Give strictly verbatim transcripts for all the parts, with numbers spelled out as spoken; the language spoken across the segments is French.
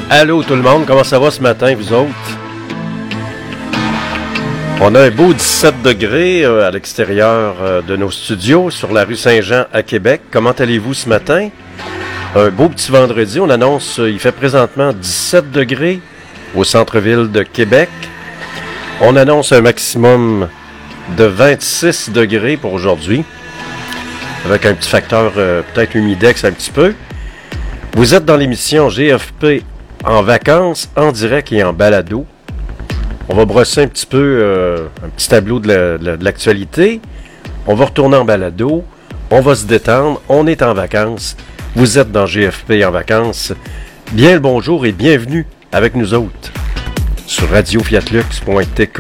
Allô tout le monde, comment ça va ce matin, vous autres? On a un beau dix-sept degrés euh, à l'extérieur euh, de nos studios sur la rue Saint-Jean à Québec. Comment allez-vous ce matin? Un beau petit vendredi, on annonce, euh, il fait présentement dix-sept degrés au centre-ville de Québec. On annonce un maximum de vingt-six degrés pour aujourd'hui, avec un petit facteur euh, peut-être humidex un petit peu. Vous êtes dans l'émission G F P en vacances, en direct et en balado. On va brosser un petit peu euh, un petit tableau de, la, de, la, de l'actualité. On va retourner en balado. On va se détendre. On est en vacances. Vous êtes dans G F P en vacances. Bien le bonjour et bienvenue avec nous autres sur radio fiat lux point t k.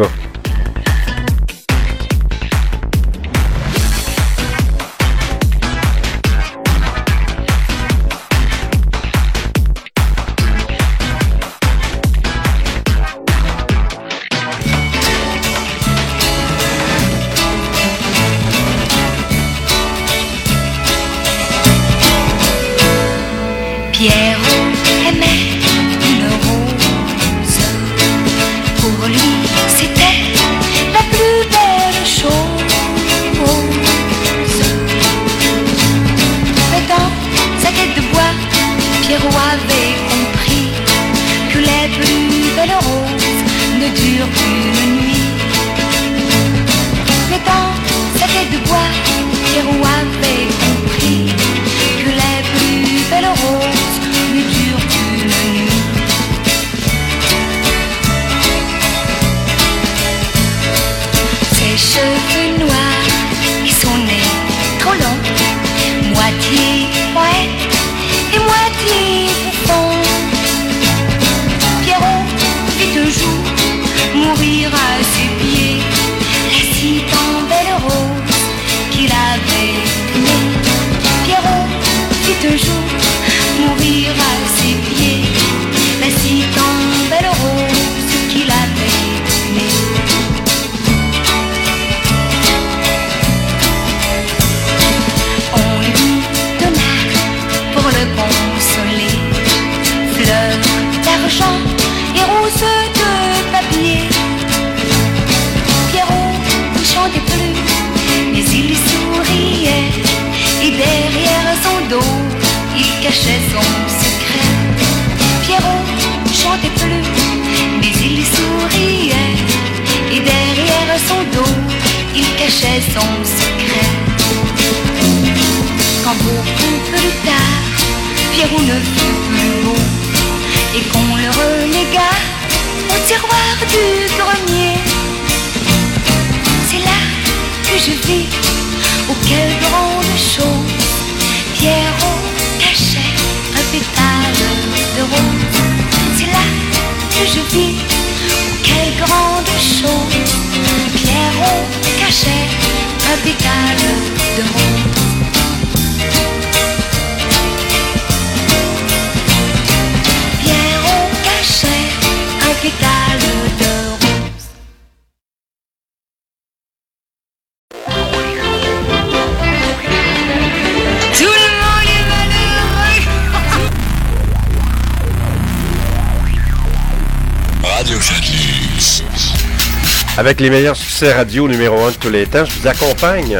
Avec les meilleurs succès radio numéro un de tous les temps, je vous accompagne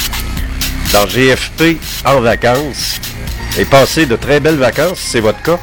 dans G F P en vacances et passez de très belles vacances si c'est votre cas.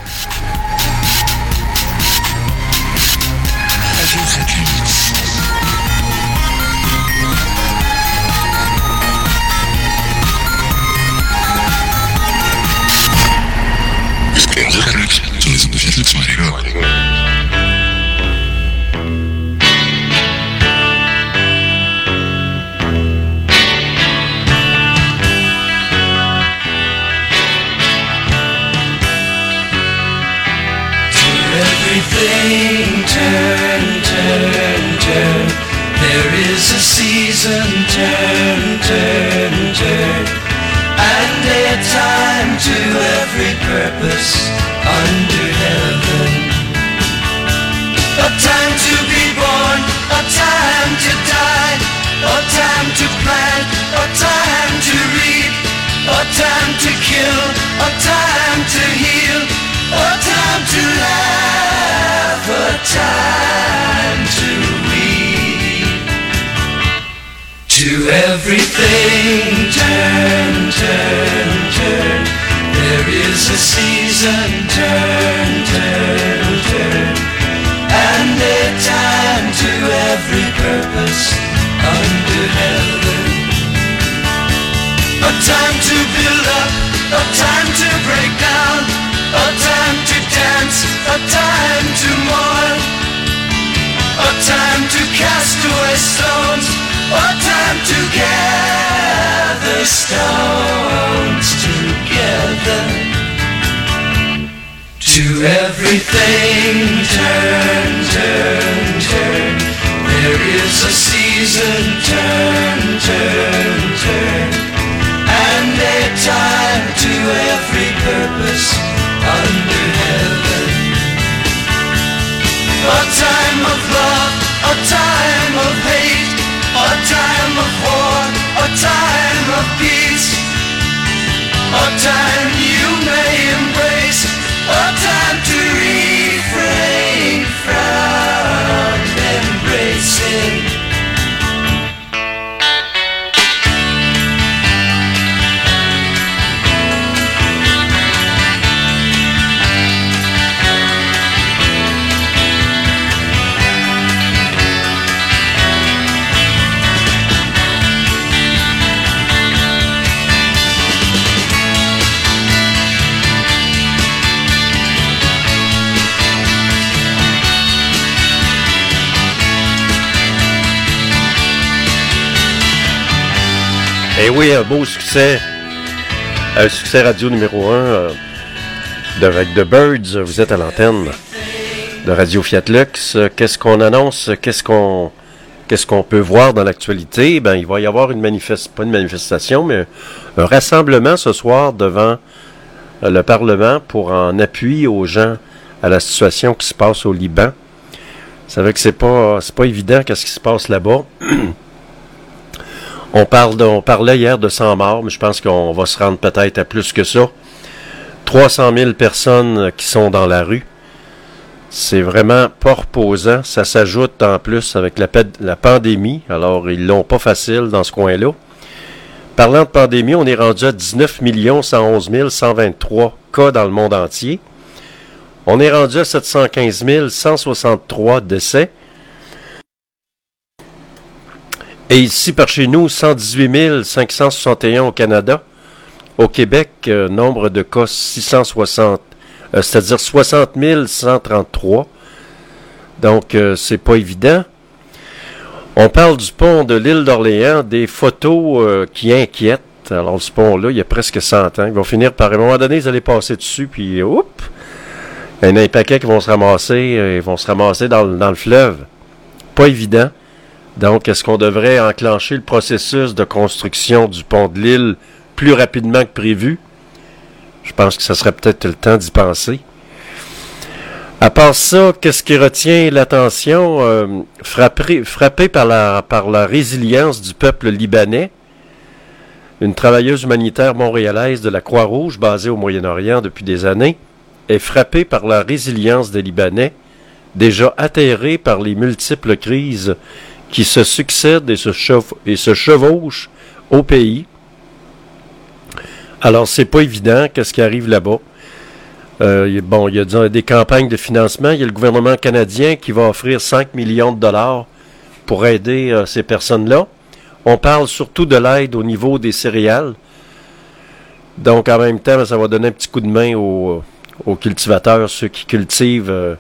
everything, turn, turn, turn. There is a season, turn, turn, turn. And a time to every purpose under heaven. A time to build up, a time to break down, a time to dance, a time to mourn, a time to cast away stones, a time to gather stones together. To everything, turn, turn, turn. There is a season, turn, turn, turn. And a time to every purpose under heaven. A time of love, a time of hate, a time of war, a time of peace. A time you may embrace, a time to refrain from embracing. Eh oui, un beau succès. Un succès radio numéro un euh, avec The Birds. Vous êtes à l'antenne de Radio Fiat Lux. Qu'est-ce qu'on annonce? Qu'est-ce qu'on qu'est-ce qu'on peut voir dans l'actualité? Ben, il va y avoir une manifestation, pas une manifestation, mais un rassemblement ce soir devant le Parlement pour en appui aux gens à la situation qui se passe au Liban. Vous savez que c'est pas, c'est pas évident qu'est-ce qui se passe là-bas. On, parle de, on parlait hier de cent morts, mais je pense qu'on va se rendre peut-être à plus que ça. trois cent mille personnes qui sont dans la rue. C'est vraiment pas reposant. Ça s'ajoute en plus avec la, la pandémie. Alors, ils l'ont pas facile dans ce coin-là. Parlant de pandémie, on est rendu à dix-neuf millions cent onze mille cent vingt-trois cas dans le monde entier. On est rendu à sept cent quinze mille cent soixante-trois décès. Et ici, par chez nous, cent dix-huit mille cinq cent soixante et un au Canada. Au Québec, euh, nombre de cas six cent soixante, euh, c'est-à-dire soixante mille cent trente-trois. Donc, euh, c'est pas évident. On parle du pont de l'île d'Orléans, des photos euh, qui inquiètent. Alors, ce pont-là, il y a presque cent ans. Ils vont finir par, à un moment donné, ils allaient passer dessus, puis, oups, il y en a un paquet qui vont se ramasser, euh, ils vont se ramasser dans, dans le fleuve. Pas évident. Donc, est-ce qu'on devrait enclencher le processus de construction du pont de l'île plus rapidement que prévu? Je pense que ça serait peut-être le temps d'y penser. À part ça, qu'est-ce qui retient l'attention? Euh, frappé, frappé par la, par la résilience du peuple libanais, une travailleuse humanitaire montréalaise de la Croix-Rouge, basée au Moyen-Orient depuis des années, est frappée par la résilience des Libanais, déjà atterrés par les multiples crises qui se succèdent et se, chev- et se chevauchent au pays. Alors, c'est pas évident qu'est-ce qui arrive là-bas. Euh, bon, il y a des campagnes de financement. Il y a le gouvernement canadien qui va offrir cinq millions de dollars pour aider euh, ces personnes-là. On parle surtout de l'aide au niveau des céréales. Donc, en même temps, ça va donner un petit coup de main aux, aux cultivateurs, ceux qui cultivent euh,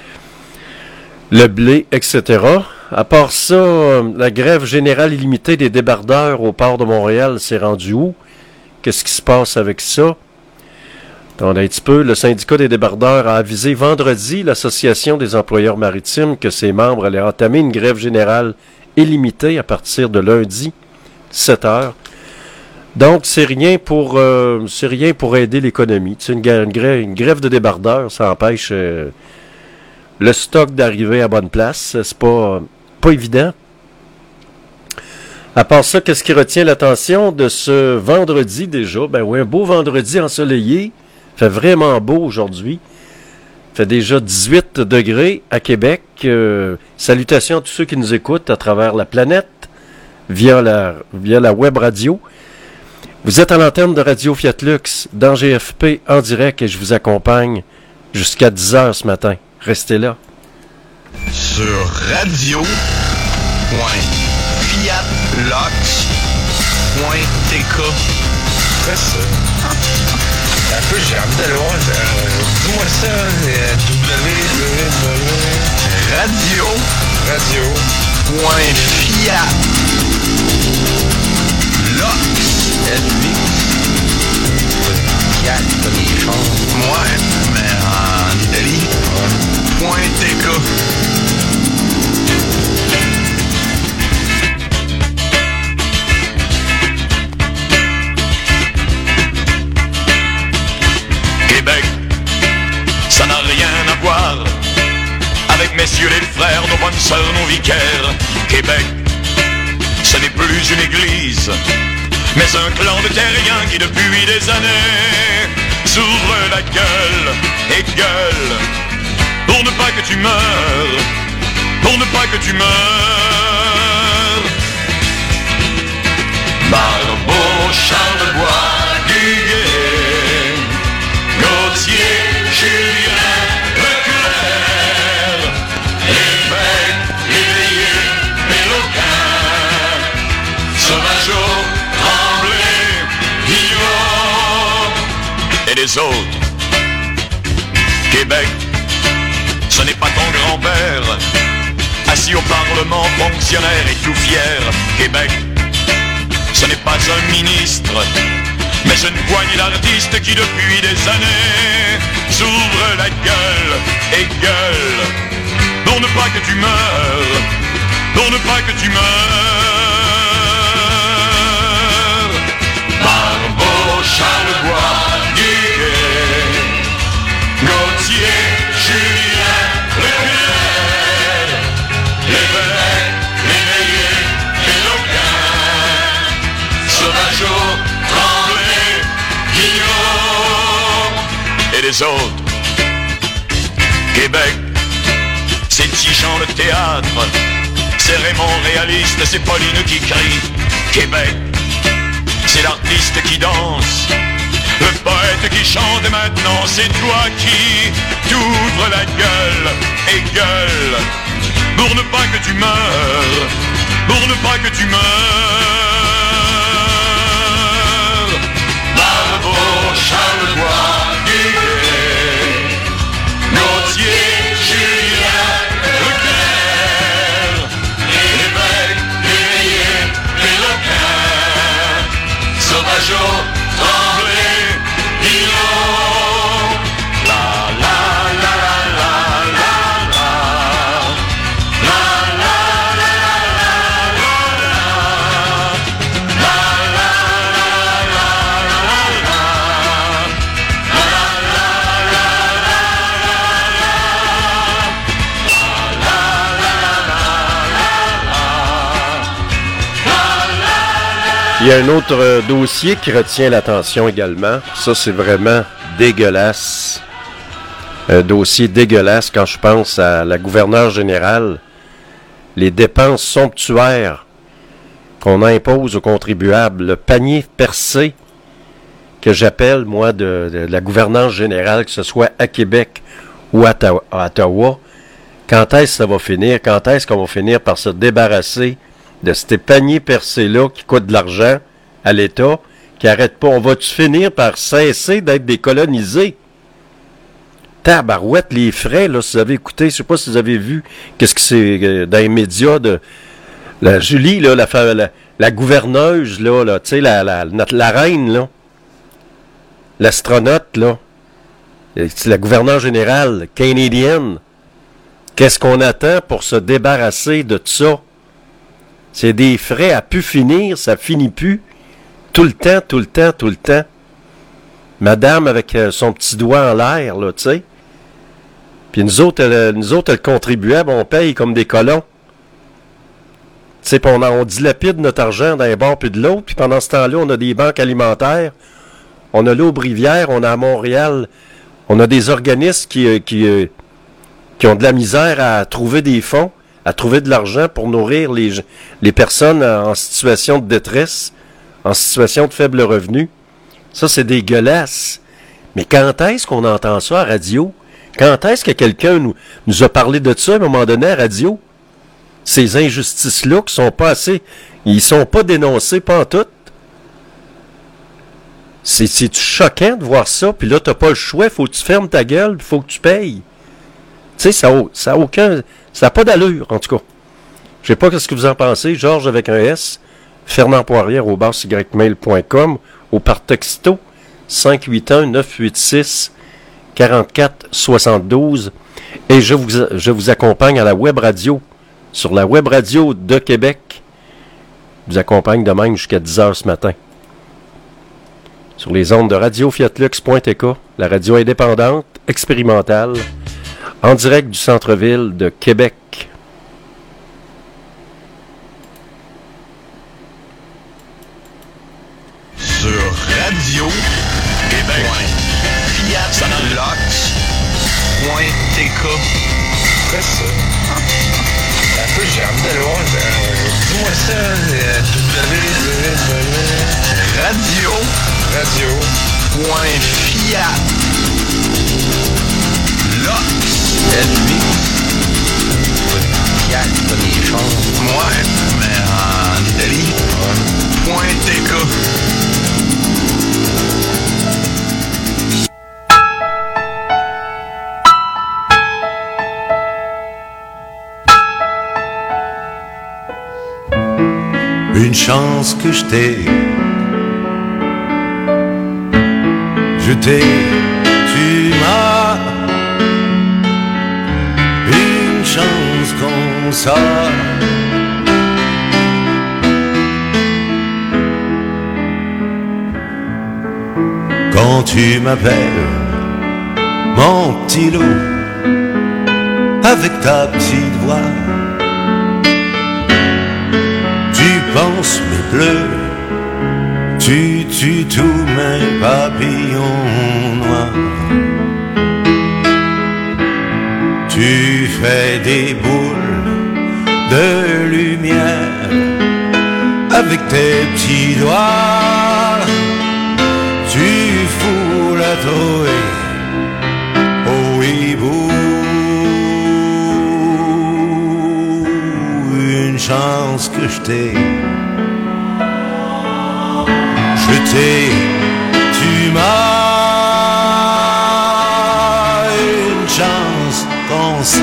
le blé, et cetera. À part ça, euh, la grève générale illimitée des débardeurs au port de Montréal s'est rendue où? Qu'est-ce qui se passe avec ça? Attendez un petit peu. Le syndicat des débardeurs a avisé vendredi l'Association des employeurs maritimes que ses membres allaient entamer une grève générale illimitée à partir de lundi, sept heures. Donc, c'est rien pour euh, c'est rien pour aider l'économie. C'est une, une, grève, une grève de débardeurs, ça empêche euh, le stock d'arriver à bonne place. C'est pas, pas évident. À part ça, qu'est-ce qui retient l'attention de ce vendredi déjà? Ben oui, un beau vendredi ensoleillé. Il fait vraiment beau aujourd'hui. Il fait déjà dix-huit degrés à Québec. Euh, salutations à tous ceux qui nous écoutent à travers la planète. via la, via la web radio. Vous êtes à l'antenne de Radio Fiat Lux dans G F P en direct et je vous accompagne jusqu'à dix heures ce matin. Restez là. Sur radio point fiat lux point t k. Après ça. Un peu, j'ai envie d'aller voir. Euh, Dis-moi ça. Euh, w radio radio point fiat lux. Fiat, comme les chars. Ouais, mais en Italie. Ouais. Point T K. Québec, ça n'a rien à voir avec messieurs les frères, nos bonnes sœurs, nos vicaires. Québec, ce n'est plus une église, mais un clan de terriens qui depuis des années s'ouvre la gueule et gueule pour ne pas que tu meurs, pour ne pas que tu meurs. Barbeau, Charlebois, Duguay, Gauthier, Julien, Leclerc, Lévesque, Léveillé, Péloquin, Sauvageau, Tremblay, Guillaume et les autres. Québec, ce n'est pas ton grand-père, assis au Parlement, fonctionnaire et tout fier. Québec, ce n'est pas un ministre, mais une poignée d'artistes qui depuis des années s'ouvrent la gueule et gueule pour ne pas que tu meurs, pour ne pas que tu meurs. Barbeau, Charlebois, Duguay, Gauthier, Julien, Leclerc, Lévesque, Léveillé, Péloquin, Sauvageau, Tremblay, Guillaume et les autres. Québec, c'est Tijan le théâtre, c'est Raymond réaliste, c'est Pauline qui crie. Québec, c'est l'artiste qui danse, le poète qui chante et maintenant c'est toi qui t'ouvres la gueule et gueule pour ne pas que tu meurs, pour ne pas que tu meurs. Barbeau, Charlebois, Duguay, Gauthier, Julien, Leclerc, Lévesque, Léveillé, Péloquin, Sauvageau, Tremblay, Guillaume. La la la la la la la la la la Il y a un autre euh, dossier qui retient l'attention également. Ça, c'est vraiment dégueulasse. Un dossier dégueulasse quand je pense à la gouverneure générale. Les dépenses somptuaires qu'on impose aux contribuables. Le panier percé que j'appelle, moi, de, de la gouvernance générale, que ce soit à Québec ou à, Ta- à Ottawa. Quand est-ce que ça va finir? Quand est-ce qu'on va finir par se débarrasser de ces paniers percés-là qui coûtent de l'argent à l'État, qui n'arrêtent pas? On va-tu finir par cesser d'être décolonisés? Tabarouette, les frais, là, si vous avez écouté, je ne sais pas si vous avez vu, qu'est-ce que c'est euh, dans les médias de la Julie, là, la, la, la gouverneuse, là, là tu sais, la, la, la, la reine, là, l'astronaute, là, c'est la gouverneure générale canadienne. Qu'est-ce qu'on attend pour se débarrasser de tout ça? C'est des frais à pu finir, ça finit plus. Tout le temps, tout le temps, tout le temps. Madame avec euh, son petit doigt en l'air, là, tu sais. Puis nous autres, euh, nous autres, le contribuable, on paye comme des colons. Tu sais, on, on dilapide notre argent d'un bord puis de l'autre, puis pendant ce temps-là, on a des banques alimentaires, on a l'Aube-Rivière, on a à Montréal, on a des organismes qui, euh, qui, euh, qui ont de la misère à trouver des fonds, à trouver de l'argent pour nourrir les, les personnes en situation de détresse, en situation de faible revenu. Ça, c'est dégueulasse. Mais quand est-ce qu'on entend ça à radio? Quand est-ce que quelqu'un nous, nous a parlé de ça à un moment donné à radio? Ces injustices-là qui sont pas assez... Ils sont pas dénoncés, pas en tout. C'est, c'est choquant de voir ça, puis là, t'as pas le choix, faut que tu fermes ta gueule, faut que tu payes. Tu sais, ça, ça a aucun... Ça n'a pas d'allure, en tout cas. Je sais pas ce que vous en pensez. Georges avec un S, Fernand Poirier au bas y mail point com, ou par texto, cinq huit un neuf huit six quarante-quatre soixante-douze. Et je vous, je vous accompagne à la web radio, sur la web radio de Québec. Je vous accompagne de même jusqu'à dix heures ce matin. Sur les ondes de radio fiat lux point t k, la radio indépendante, expérimentale, en direct du centre-ville de Québec. Sur radio Québec Fiat Lux point t k. Quoi ça? Un peu, j'ai envie de le voir. Euh, dis-moi ça. Euh, www. Radio Radio. Point Fiat Lux. L-U. Fiat, pas des chars. Ouais, mais en Italie. Point T K. Une chance que je t'ai, je t'ai, tu m'as, une chance comme ça. Quand tu m'appelles, mon petit loup, avec ta petite voix, tu penses mes pleurs, tu tues tous mes papillons noirs. Tu fais des boules de lumière avec tes petits doigts. Tu fous la trouée au hibou. Une chance que je t'ai, je t'ai, tu m'as, une chance comme ça.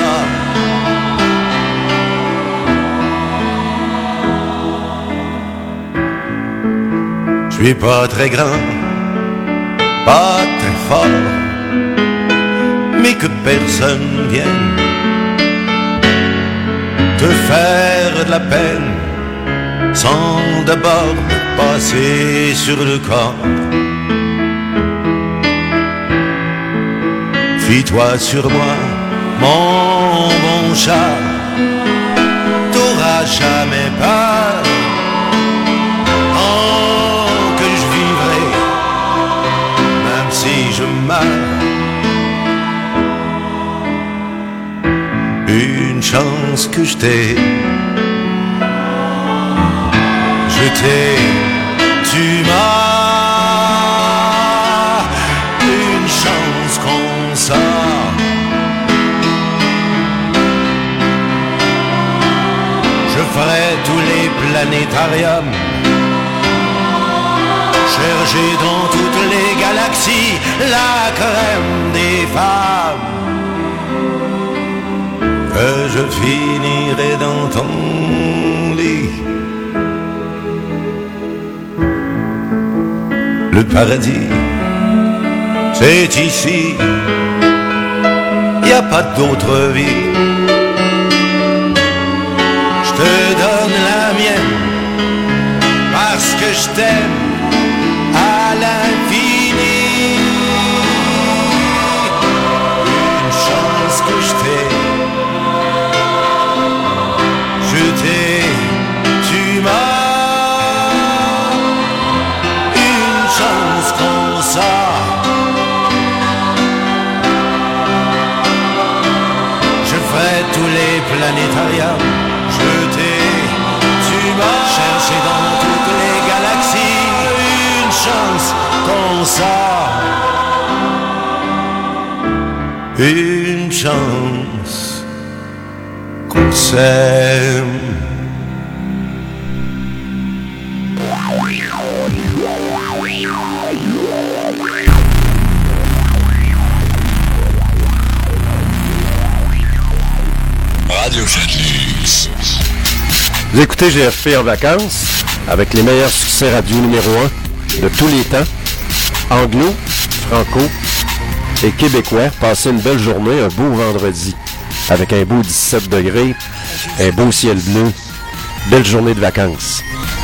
Je suis pas très grand, pas très fort, mais que personne vienne te faire de la peine sans d'abord me passer sur le corps. Fie-toi sur moi, mon bon chat, t'auras jamais peur. Tant que je vivrai, même si je meurs, une chance que je t'ai, je t'ai, tu m'as, une chance comme ça. Je ferai tous les planétariums, chercher dans toutes les galaxies la crème des femmes. Que je finirai dans ton lit. Le paradis, c'est ici. Y a pas d'autre vie. Je te donne la mienne parce que je t'aime à l'infini. Une chance que je t'ai, je t'ai, tu m'as, une chance comme ça. Je ferai tous les planétariums, avant ça, une chance qu'on s'aime. Radio Footloose. Vous écoutez G F P en vacances avec les meilleurs succès radio numéro un de tous les temps. Anglo, franco et québécois. Passez une belle journée, un beau vendredi avec un beau dix-sept degrés, un beau ciel bleu. Belle journée de vacances.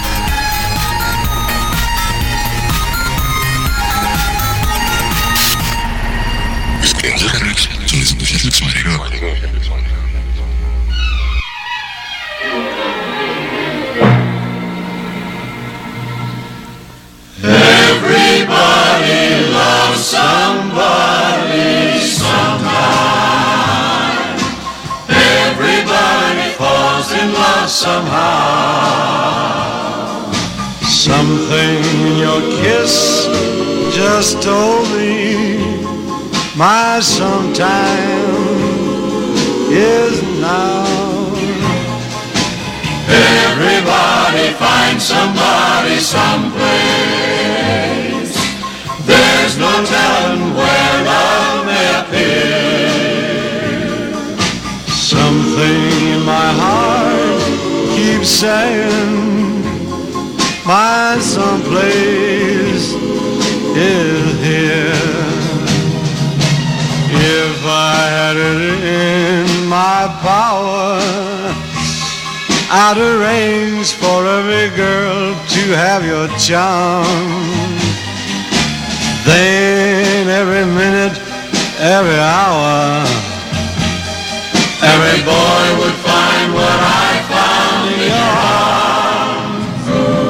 Everybody loves somebody sometime. Everybody falls in love somehow. Something in your kiss just told me my sometime is now. Everybody finds somebody someplace. There's no telling where love may appear. Something in my heart keeps saying my someplace is here. If I had it in my power, I'd arrange for every girl to have your charm. Then every minute, every hour, every boy would find what I found in your arms.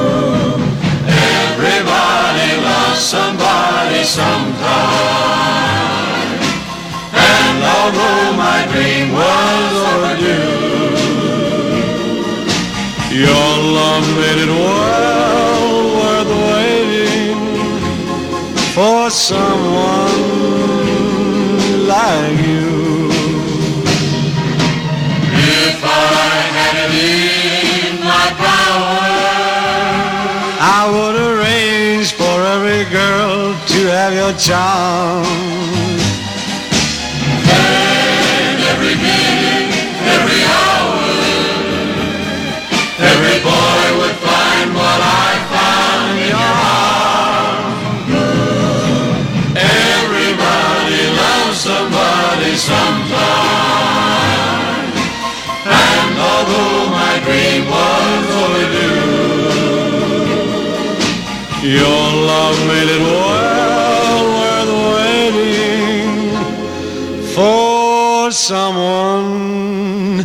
Everybody loves somebody sometime. And although my dream was overdue, your love made it well worth waiting for someone like you. if I had it in my power, I would arrange for every girl to have your charm. and every minute, every hour, every boy would find what I found in your arms. Everybody loves somebody sometime, and although my dream was overdue, Your love made it well worth waiting for someone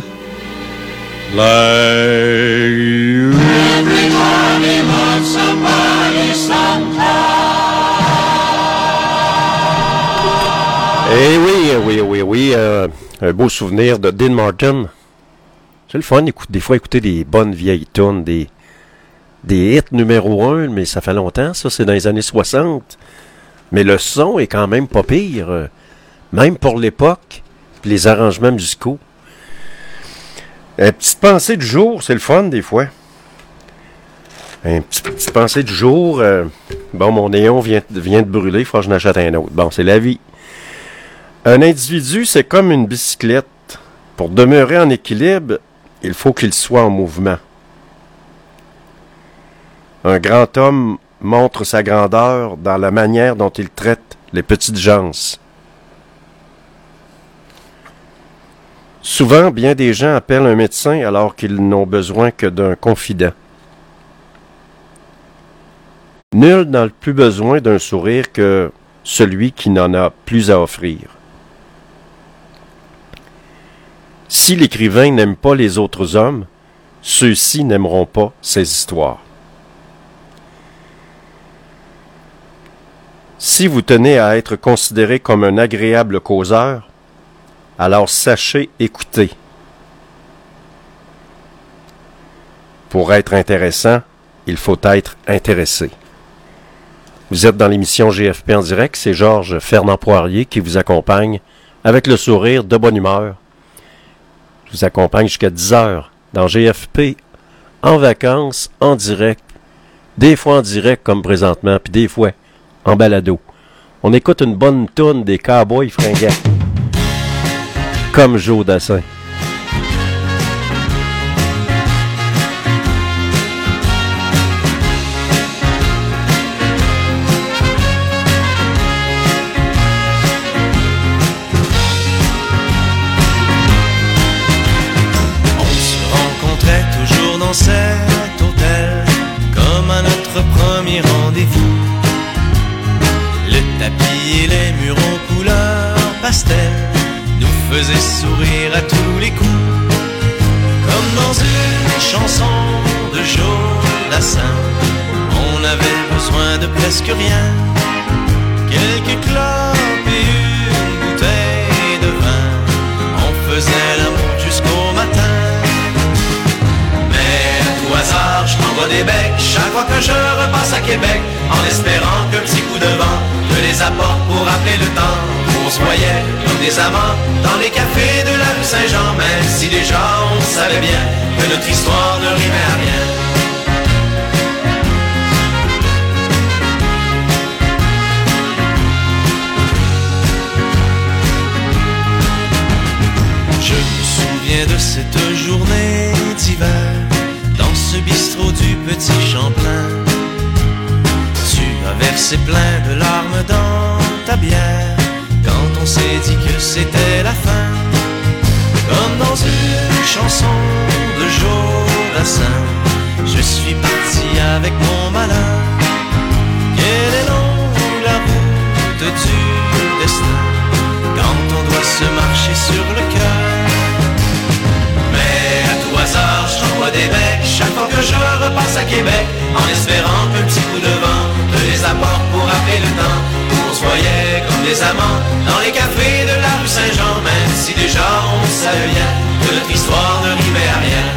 like you. everybody loves somebody sometime. Eh oui, eh oui, oui, oui. Euh, un beau souvenir de Dean Martin. C'est le fun, écoute, des fois, écouter des bonnes vieilles tunes, des, des hits numéro un, mais ça fait longtemps, ça, c'est dans les années soixante. Mais le son est quand même pas pire, euh, même pour l'époque, puis les arrangements musicaux. Une petite pensée du jour, c'est le fun, des fois. Une petite, petite pensée du jour. Euh, bon, mon néon vient, vient de brûler, il faut que je n'achète un autre. Bon, c'est la vie. Un individu, c'est comme une bicyclette. Pour demeurer en équilibre, il faut qu'il soit en mouvement. Un grand homme montre sa grandeur dans la manière dont il traite les petites gens. Souvent, bien des gens appellent un médecin alors qu'ils n'ont besoin que d'un confident. Nul n'a plus besoin d'un sourire que celui qui n'en a plus à offrir. Si l'écrivain n'aime pas les autres hommes, ceux-ci n'aimeront pas ses histoires. Si vous tenez à être considéré comme un agréable causeur, alors sachez écouter. Pour être intéressant, il faut être intéressé. Vous êtes dans l'émission G F P en direct. C'est Georges Fernand Poirier qui vous accompagne avec le sourire, de bonne humeur. Je vous accompagne jusqu'à dix heures dans G F P en vacances, en direct. Des fois en direct comme présentement, puis des fois en balado. On écoute une bonne toune des Cowboys fringants. Comme Joe Dassin. Dans cet hôtel, comme à notre premier rendez-vous, le tapis et les murs en couleur pastel nous faisaient sourire à tous les coups, comme dans une chanson de Joe Dassin. On avait besoin de presque rien, quelques clopes et une bouteille de vin. On faisait l'amour jusqu'au matin. Au hasard, je t'envoie des becs chaque fois que je repasse à Québec, en espérant qu'un petit coup de vent me les apporte pour rappeler le temps où on se voyait comme des amants dans les cafés de la rue Saint-Jean, même si déjà on savait bien que notre histoire ne rimait à rien. Je me souviens de cette journée d'hiver dans ce bistrot du Petit Champlain. Tu as versé plein de larmes dans ta bière quand on s'est dit que c'était la fin, comme dans une chanson de Joe Dassin. Je suis parti avec mon malin. Quelle est longue la route du destin quand on doit se marcher sur le cœur. Mais à tout hasard, je t'envoie des becs chaque fois que je repasse à Québec, en espérant qu'un petit coup de vent me les apporte pour rappeler le temps où on se voyait comme des amants dans les cafés de la rue Saint-Jean, même si déjà on savait bien que notre histoire ne rimait à rien.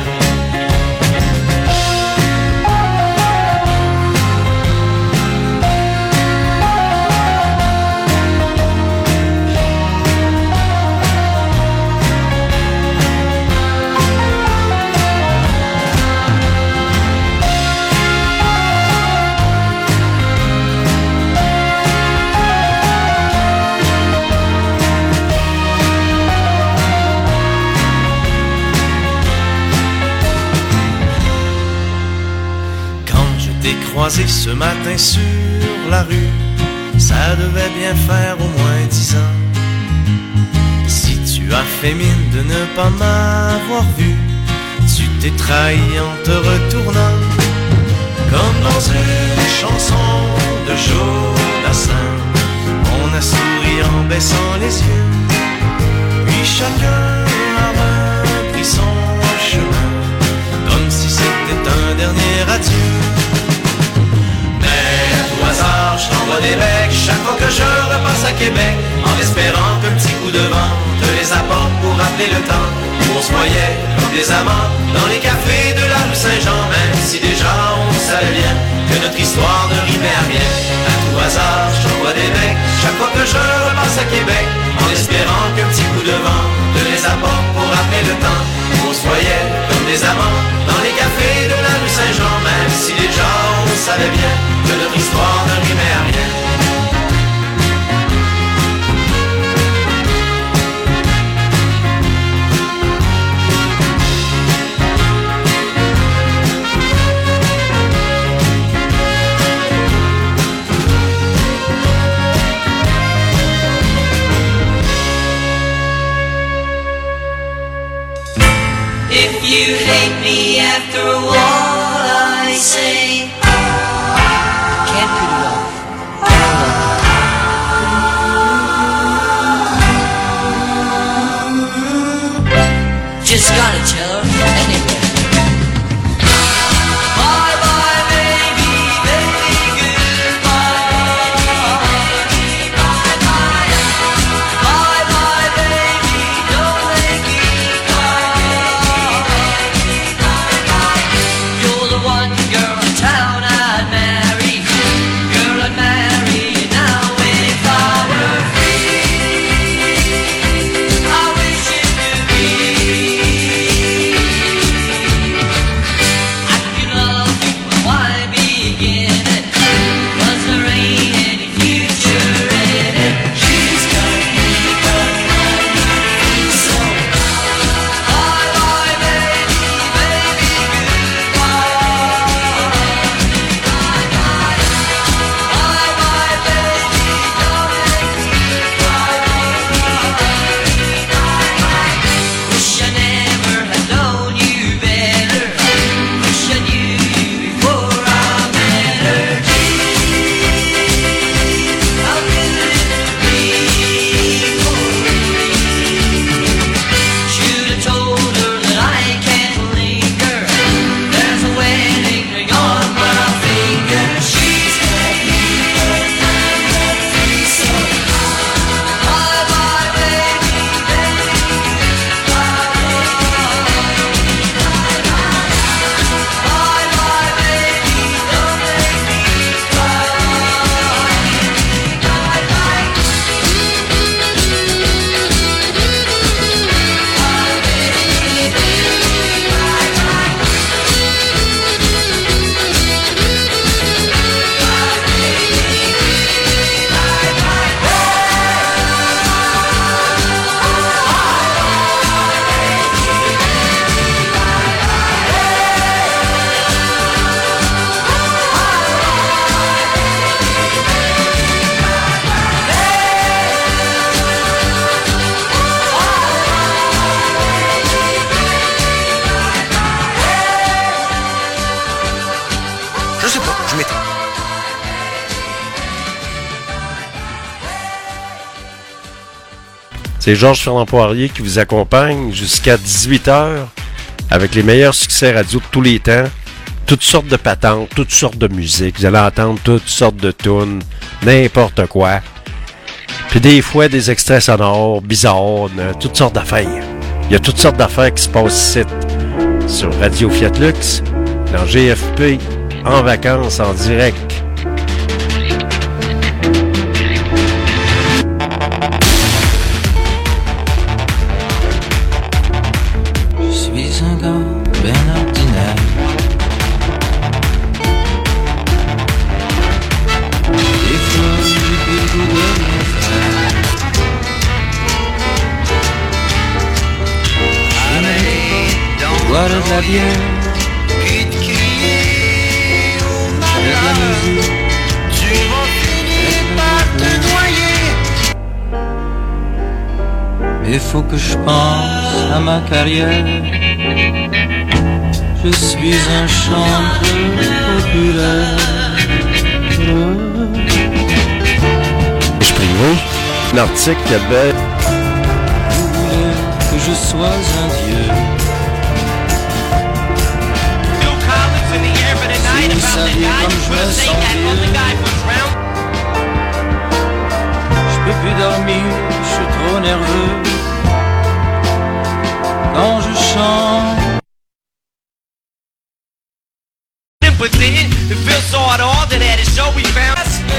Croisé ce matin sur la rue, ça devait bien faire au moins dix ans. Si tu as fait mine de ne pas m'avoir vu, tu t'es trahi en te retournant, comme dans une chanson de Joe Dassin. On a souri en baissant les yeux, puis chacun a repris son chemin, comme si c'était un dernier adieu. Au hasard, je t'envoie des becs chaque fois que je repasse à Québec, en espérant qu'un petit coup de vent te les apporte pour rappeler le temps où on se voyait comme des amants dans les cafés de la rue Saint-Jean, même si déjà on savait bien que notre histoire ne rimait à rien. À tout hasard, je t'envoie des becs chaque fois que je repasse à Québec, en espérant qu'un petit coup de vent te les apporte pour rappeler le temps où on se voyait comme des amants dans les cafés de la rue Saint-Jean, même si déjà on savait bien que notre histoire ne rimait à rien. If you hate me after all I say, can't put it off. Just gotta tell her anyway. Bye bye baby, baby goodbye. Bye bye, bye bye baby, don't make me cry. You're the one girl in town I'd marry, girl I'd marry. C'est Georges-Fernand Poirier qui vous accompagne jusqu'à dix-huit heures avec les meilleurs succès radio de tous les temps. Toutes sortes de patentes, toutes sortes de musique. Vous allez entendre toutes sortes de tunes, n'importe quoi. Puis des fois, des extraits sonores bizarres, toutes sortes d'affaires. Il y a toutes sortes d'affaires qui se passent ici, sur Radio Fiat Lux, dans G F P, en vacances, en direct. Je suis un gars bien ordinaire. Des fois, j'ai plus le goût de rien faire. Boire de la bière, de la musique, tu vas finir par te noyer. Mais faut que je pense à ma carrière. Je suis un chanteur populaire. Je prie un article qui avait... Vous voulez que je sois un dieu. Si vous saviez comme je me sens vieux. Je peux plus dormir, je suis trop nerveux. Quand je chante. Sympathy, it feels so hard all that at a show we found.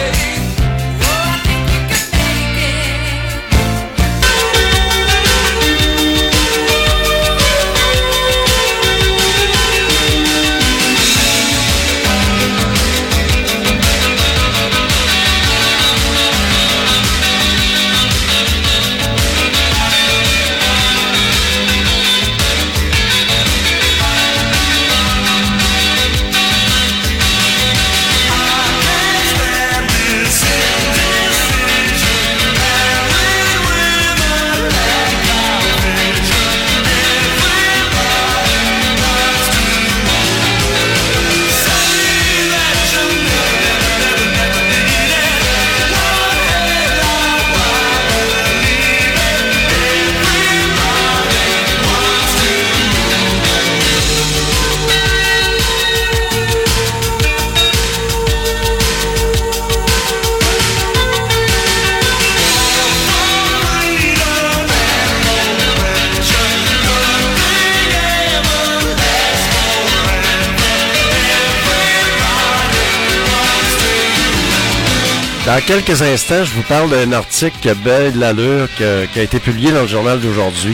Dans quelques instants, je vous parle d'un article qui a bien de l'allure, qui a, qui a été publié dans le journal d'aujourd'hui.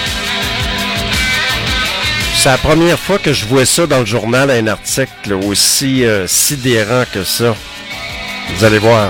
C'est la première fois que je vois ça dans le journal, un article aussi euh, sidérant que ça. Vous allez voir.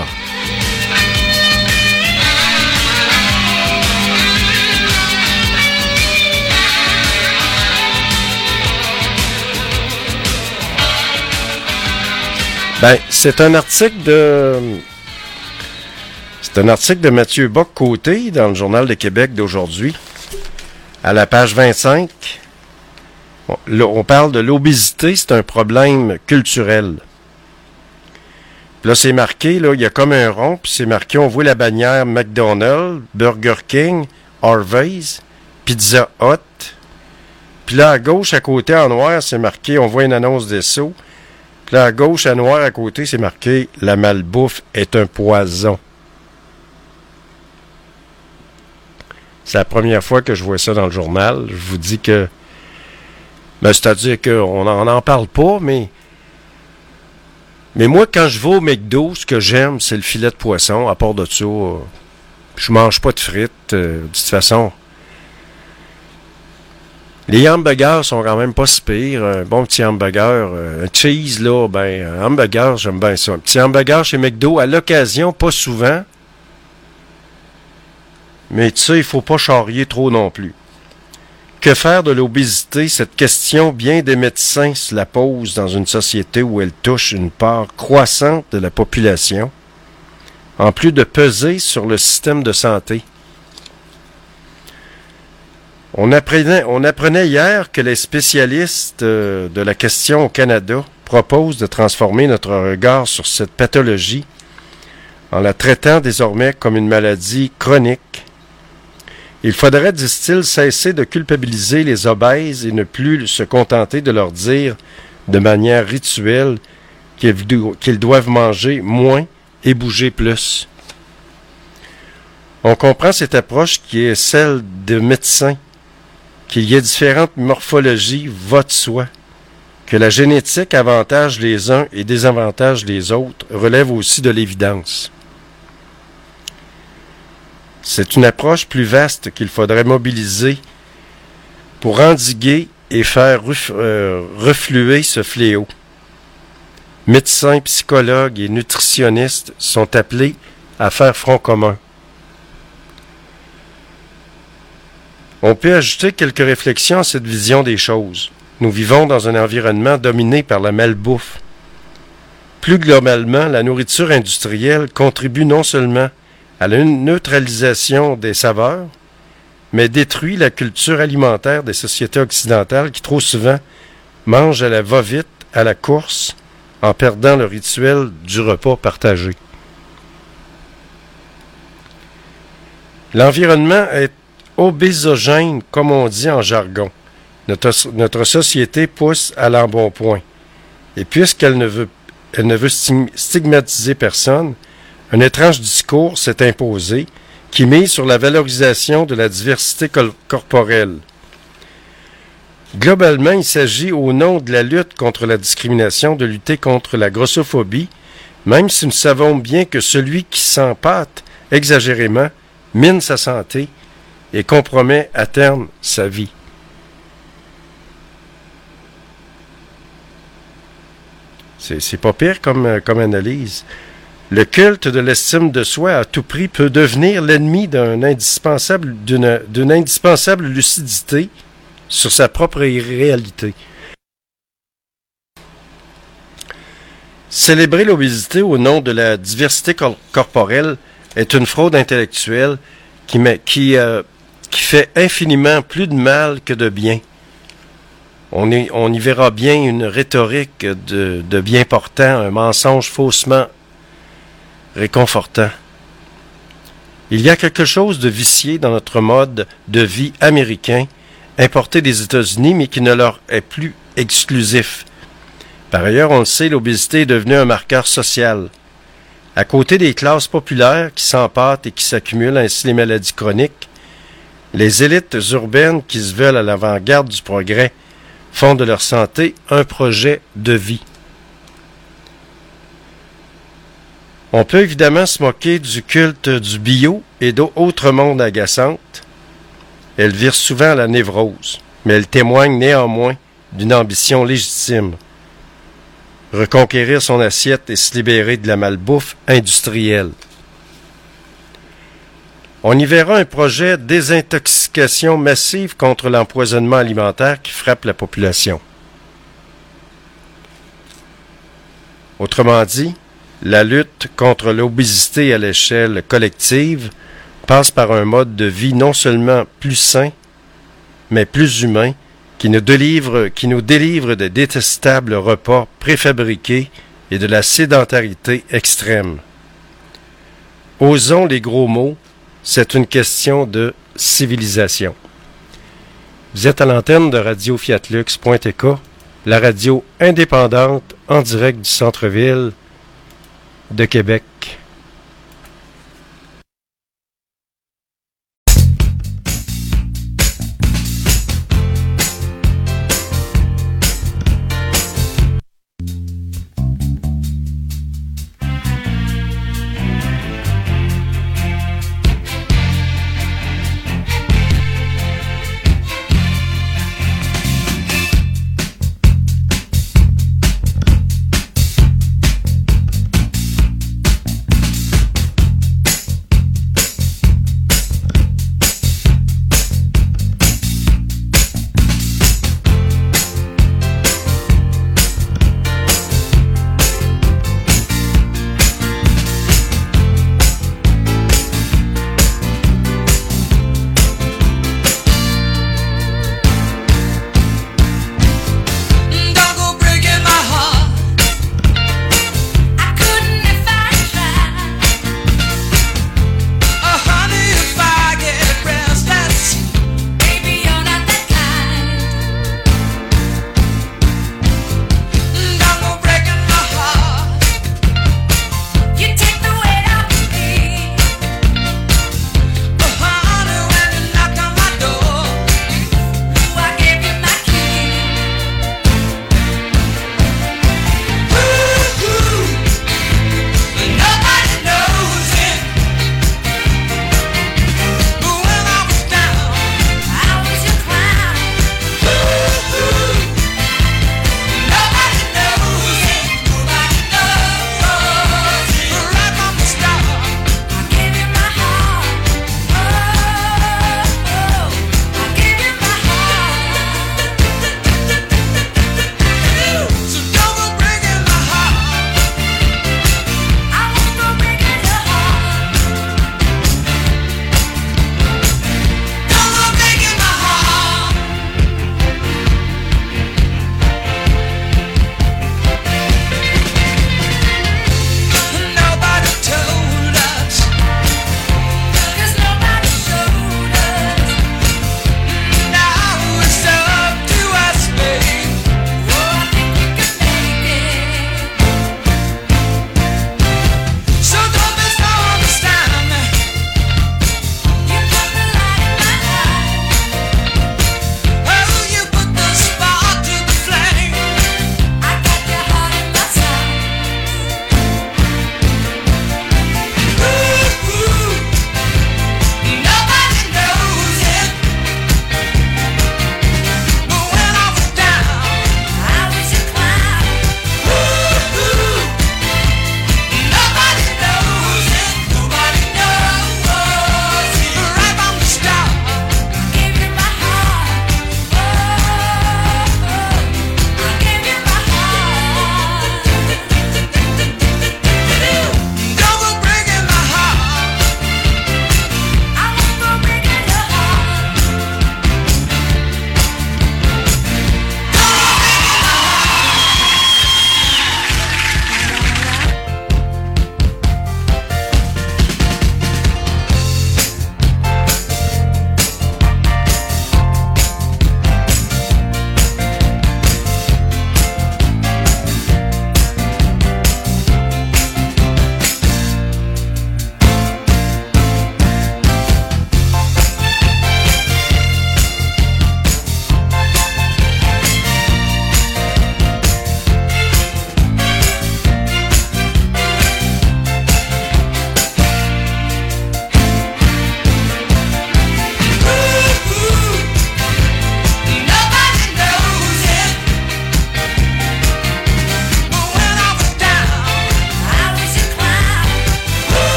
Ben, c'est un article de... C'est un article de Mathieu Bock-Côté dans le Journal de Québec d'aujourd'hui. À la page vingt-cinq, on parle de l'obésité, c'est un problème culturel. Puis là, c'est marqué, là, il y a comme un rond, puis c'est marqué, on voit la bannière McDonald's, Burger King, Harvey's, Pizza Hut. Puis là, à gauche, à côté, en noir, c'est marqué, on voit une annonce d'Esso. Puis là, à gauche, à noir, à côté, c'est marqué, la malbouffe est un poison. C'est la première fois que je vois ça dans le journal. Je vous dis que... Ben, c'est-à-dire qu'on n'en parle pas, mais... Mais moi, quand je vais au McDo, ce que j'aime, c'est le filet de poisson. À part de ça, euh, je mange pas de frites. Euh, de toute façon, les hamburgers sont quand même pas si pires. Un bon petit hamburger. Euh, un cheese, là, ben, un hamburger, j'aime bien ça. Un petit hamburger chez McDo, à l'occasion, pas souvent. Mais tu sais, il faut pas charrier trop non plus. Que faire de l'obésité? Cette question, bien des médecins se la posent dans une société où elle touche une part croissante de la population, en plus de peser sur le système de santé. On apprenait, on apprenait hier que les spécialistes euh, de la question au Canada proposent de transformer notre regard sur cette pathologie en la traitant désormais comme une maladie chronique Il faudrait, disent-ils, cesser de culpabiliser les obèses et ne plus se contenter de leur dire de manière rituelle qu'ils, do- qu'ils doivent manger moins et bouger plus. On comprend cette approche qui est celle de médecins. Qu'il y ait différentes morphologies va de soi. Que la génétique avantage les uns et désavantage les autres relève aussi de l'évidence. C'est une approche plus vaste qu'il faudrait mobiliser pour endiguer et faire ref, euh, refluer ce fléau. Médecins, psychologues et nutritionnistes sont appelés à faire front commun. On peut ajouter quelques réflexions à cette vision des choses. Nous vivons dans un environnement dominé par la malbouffe. Plus globalement, la nourriture industrielle contribue non seulement à la neutralisation des saveurs, mais détruit la culture alimentaire des sociétés occidentales qui trop souvent mangent à la va-vite, à la course, en perdant le rituel du repas partagé. L'environnement est obésogène, comme on dit en jargon. Notre, notre société pousse à l'embonpoint. Et puisqu'elle ne veut, elle ne veut stigmatiser personne, un étrange discours s'est imposé qui mise sur la valorisation de la diversité col- corporelle. Globalement, il s'agit au nom de la lutte contre la discrimination de lutter contre la grossophobie, même si nous savons bien que celui qui s'empâte exagérément mine sa santé et compromet à terme sa vie. C'est, c'est pas pire comme, comme analyse. Le culte de l'estime de soi à tout prix peut devenir l'ennemi d'un indispensable, d'une, d'une indispensable lucidité sur sa propre réalité. Célébrer l'obésité au nom de la diversité cor- corporelle est une fraude intellectuelle qui, met, qui, euh, qui fait infiniment plus de mal que de bien. On, est, on y verra bien une rhétorique de, de bien portant, un mensonge faussement réconfortant. Il y a quelque chose de vicié dans notre mode de vie américain, importé des États-Unis, mais qui ne leur est plus exclusif. Par ailleurs, on le sait, l'obésité est devenue un marqueur social. À côté des classes populaires qui s'empâtent et qui s'accumulent, ainsi les maladies chroniques, les élites urbaines qui se veulent à l'avant-garde du progrès font de leur santé un projet de vie. On peut évidemment se moquer du culte du bio et d'autres mondes agaçantes. Elle vire souvent à la névrose, mais elle témoigne néanmoins d'une ambition légitime. Reconquérir son assiette et se libérer de la malbouffe industrielle. On y verra un projet de désintoxication massive contre l'empoisonnement alimentaire qui frappe la population. Autrement dit, la lutte contre l'obésité à l'échelle collective passe par un mode de vie non seulement plus sain, mais plus humain, qui nous délivre, qui nous délivre de détestables repas préfabriqués et de la sédentarité extrême. Osons les gros mots, c'est une question de civilisation. Vous êtes à l'antenne de radio fiat lux point t k, la radio indépendante en direct du centre-ville de Québec.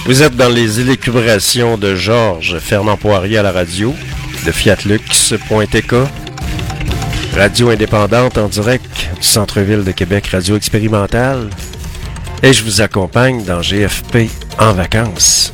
Vous êtes dans les élucubrations de Georges Fernand Poirier à la radio, de fiatlux point t k, radio indépendante en direct du centre-ville de Québec, radio expérimentale. Et je vous accompagne dans G F P en vacances.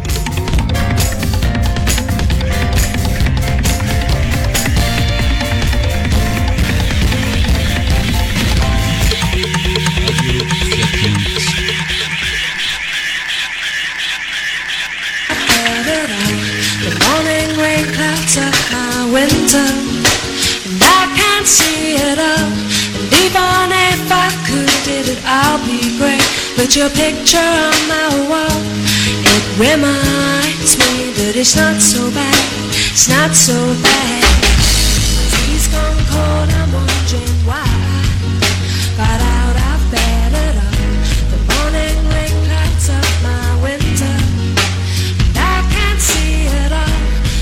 Winter, and I can't see it all. And even if I could, did it all be great. But your picture on my wall, it reminds me that it's not so bad. It's not so bad. Tea's gone cold, I'm wondering why. Got out of bed at all. The morning rain clouds up my winter, and I can't see it all.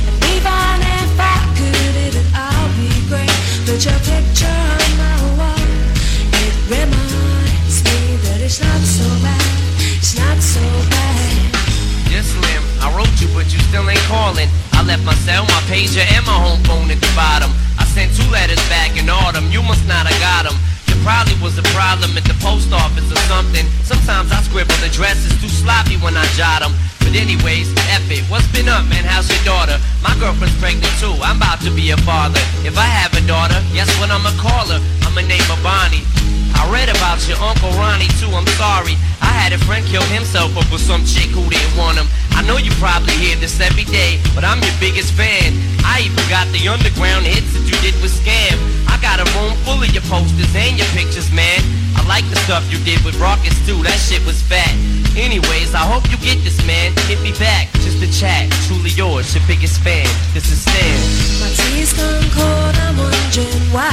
But your picture on my wall, it reminds me that it's not so bad, it's not so bad. Yes, Slim, I wrote you, but you still ain't calling. I left my cell, my pager, and my home phone at the bottom. I sent two letters back in autumn, you must not have got them. There probably was a problem at the post office or something. Sometimes I scribble addresses too sloppy when I jot them. But anyways, F it, what's been up, man? How's your daughter? My girlfriend's pregnant too, I'm about to be a father. If I have a daughter, guess what I'ma call her? I'ma name her Bonnie. I read about your Uncle Ronnie too, I'm sorry. I had a friend kill himself over some chick who didn't want him. I know you probably hear this every day, but I'm your biggest fan. I even got the underground hits that you did with Scam. I got a room full of your posters and your pictures, man. I like the stuff you did with Rockets too, that shit was fat. Anyways, I hope you get this, man. Hit me back, just a chat. Truly yours, your biggest fan. This is Stan. My tea's gone cold, I'm wondering why.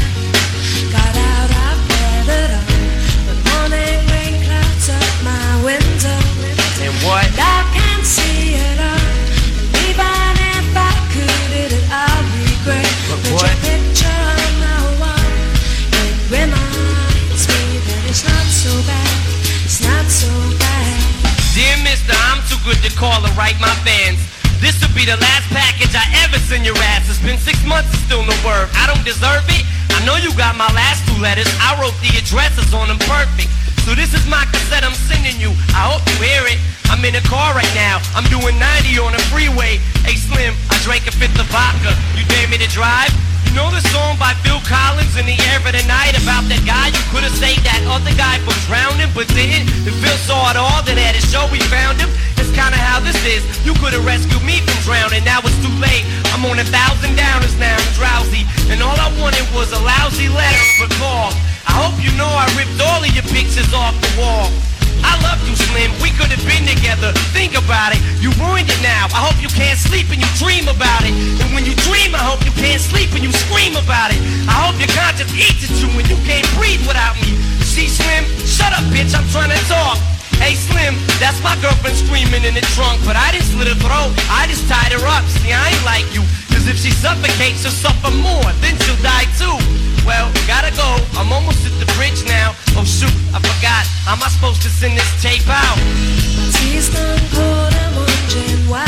Got out of bed at all. The morning rain clouds up my window. And what? I can't see it all. Even if I could, it'd all be great. But But what? your picture on my wall, it reminds me that it's not so bad. It's not so bad. Dear mister, I'm too good to call or write my fans. This'll be the last package I ever send your ass. It's been six months and still no word. I don't deserve it. I know you got my last two letters. I wrote the addresses on them perfect. So this is my cassette I'm sending you. I hope you hear it. I'm in a car right now. I'm doing ninety on the freeway. Hey Slim, I drank a fifth of vodka. You dare me to drive? You know the song by Phil Collins, In the Air of the Night, about that guy you could have saved that other guy from drowning but didn't? If Phil saw it all, then at his show we found him. It's kinda how this is. You could have rescued me from drowning, now it's too late. I'm on a thousand downers now, I'm drowsy, and all I wanted was a lousy letter of a call. I hope you know I ripped all of your pictures off the wall. I love you, Slim, we could have been together. Think about it, you ruined it now. I hope you can't sleep and you dream about it. And when you dream, I hope you can't sleep and you scream about it. I hope your conscience eats at you and you can't breathe without me. See, Slim, shut up, bitch, I'm trying to talk. Hey, Slim, that's my girlfriend screaming in the trunk, but I didn't slit her throat, I just tied her up. See, I ain't like you, cause if she suffocates, she'll suffer more, then she'll die too. Well, gotta go, I'm almost at the bridge now. Oh shoot, I forgot, how am I supposed to send this tape out? My tea's gone cold, I'm wondering why.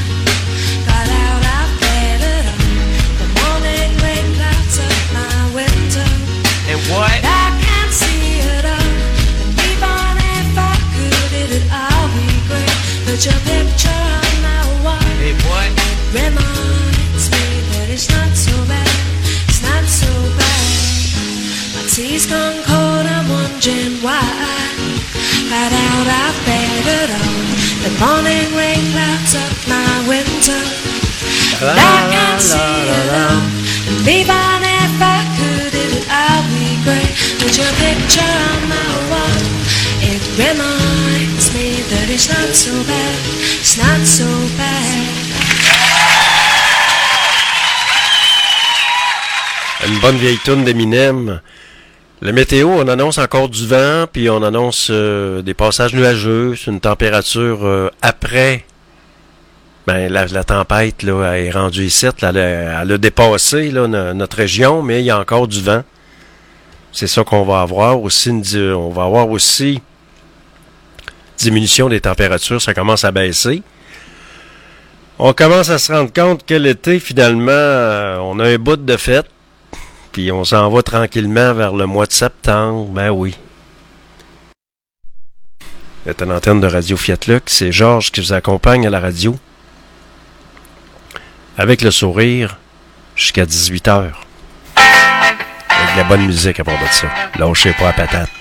Got out of bed at all. The morning rain clouds up my window. And what? I can't see it all. And even if I could, it'd all be great. But your picture on my wall, Hey, what? reminds me that it's not so bad. It's not so bad. My tea's gone cold, I'm wondering why. Got out of bed at all. The morning rain clouds up my window. And I can't see it all. And even if I could, it'd all be great. But your picture on my wall, it reminds me that it's not so bad. It's not so bad. Une bonne vieille toune d'Eminem. Le météo, on annonce encore du vent, puis on annonce euh, des passages nuageux. C'est une température euh, après. Ben, la, la tempête là, est rendue ici. Là, elle, a, elle a dépassé là, no, notre région, mais il y a encore du vent. C'est ça qu'on va avoir aussi. On va avoir aussi diminution des températures, ça commence à baisser. On commence à se rendre compte que l'été, finalement, euh, on a un bout de fête, puis on s'en va tranquillement vers le mois de septembre. Ben oui. C'est une antenne de Radio Fiat Lux. C'est Georges qui vous accompagne à la radio. Avec le sourire, jusqu'à dix-huit heures. Avec de la bonne musique à part de ça. Lâchez pas la patate.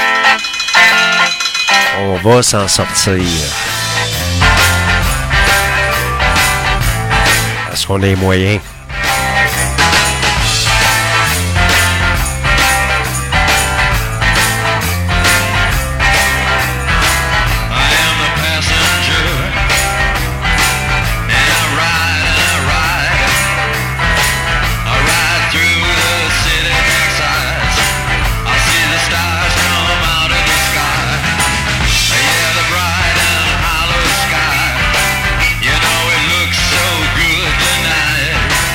On va s'en sortir. Parce qu'on a les moyens. You know it looks so good tonight.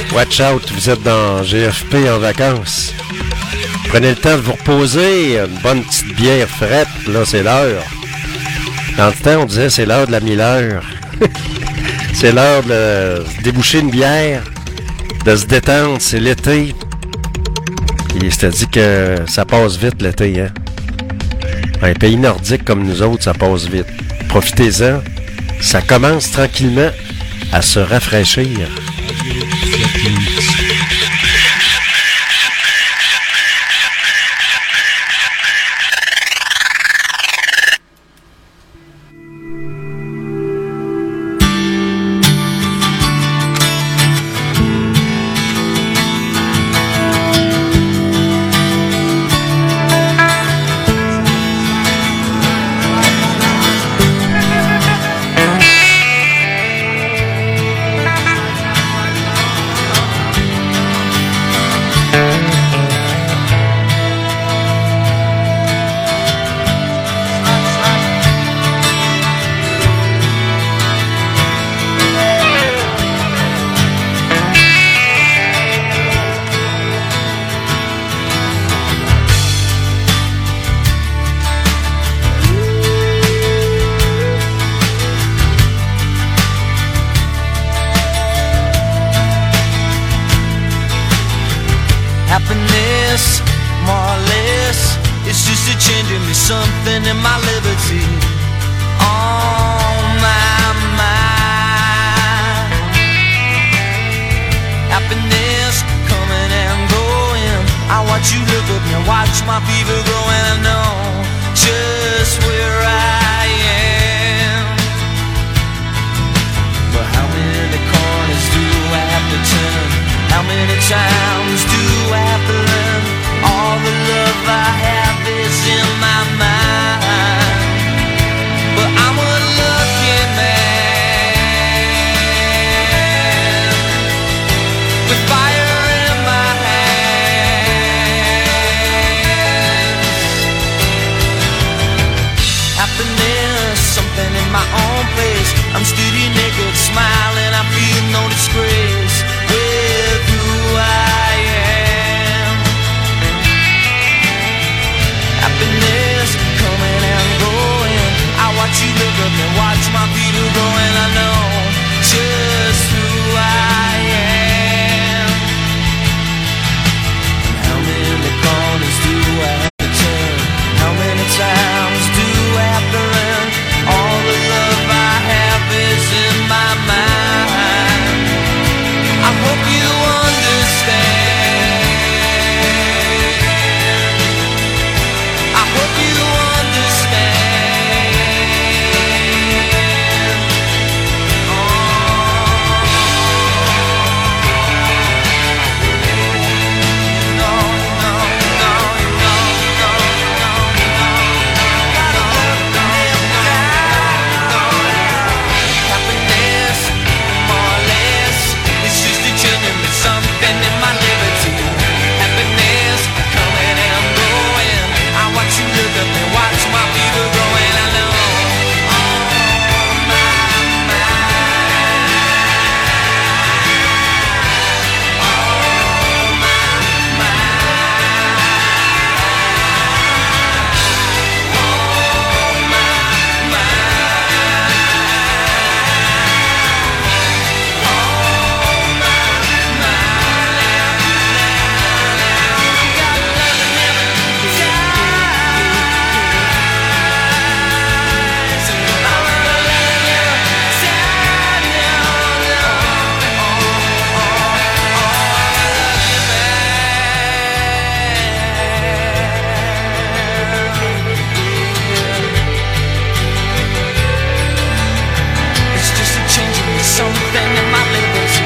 Watch out, vous êtes dans G F P en vacances. Prenez le temps de vous reposer, une bonne petite bière frette, là c'est l'heure. Dans le temps, on disait c'est l'heure de la mille-heure. C'est l'heure de déboucher une bière, de se détendre, c'est l'été. Et c'est-à-dire que ça passe vite l'été, hein. Un pays nordique comme nous autres, ça passe vite. Profitez-en, ça commence tranquillement à se rafraîchir. Happiness, more or less, it's just a changing me something in my liberty. On my mind. Happiness coming and going. I watch you look up and watch my fever grow, and I know just where I am. But how many corners do I have to turn? How many times do I have to learn? All the love I have is in my mind. But I'm a lucky man with fire in my hands. Happiness, something in my own place. I'm steady naked, smiling, I feel no disgrace with who I am. Happiness coming and going. I watch you look up and watch my feet go, and I know just who I am. And how many corners do I have to turn? How many times do I have to learn? All the love I have is in my mind. I hope you understand. I hope you understand. Oh. No, no, no, no, no, no, no. Gotta love them down. Happiness, more or less, it's just a changing me something in my liberty. Happiness coming and going. I watch you look up and watch my fever grow, and I know on my mind. On my mind. On my It's just a changing me something in my liberty.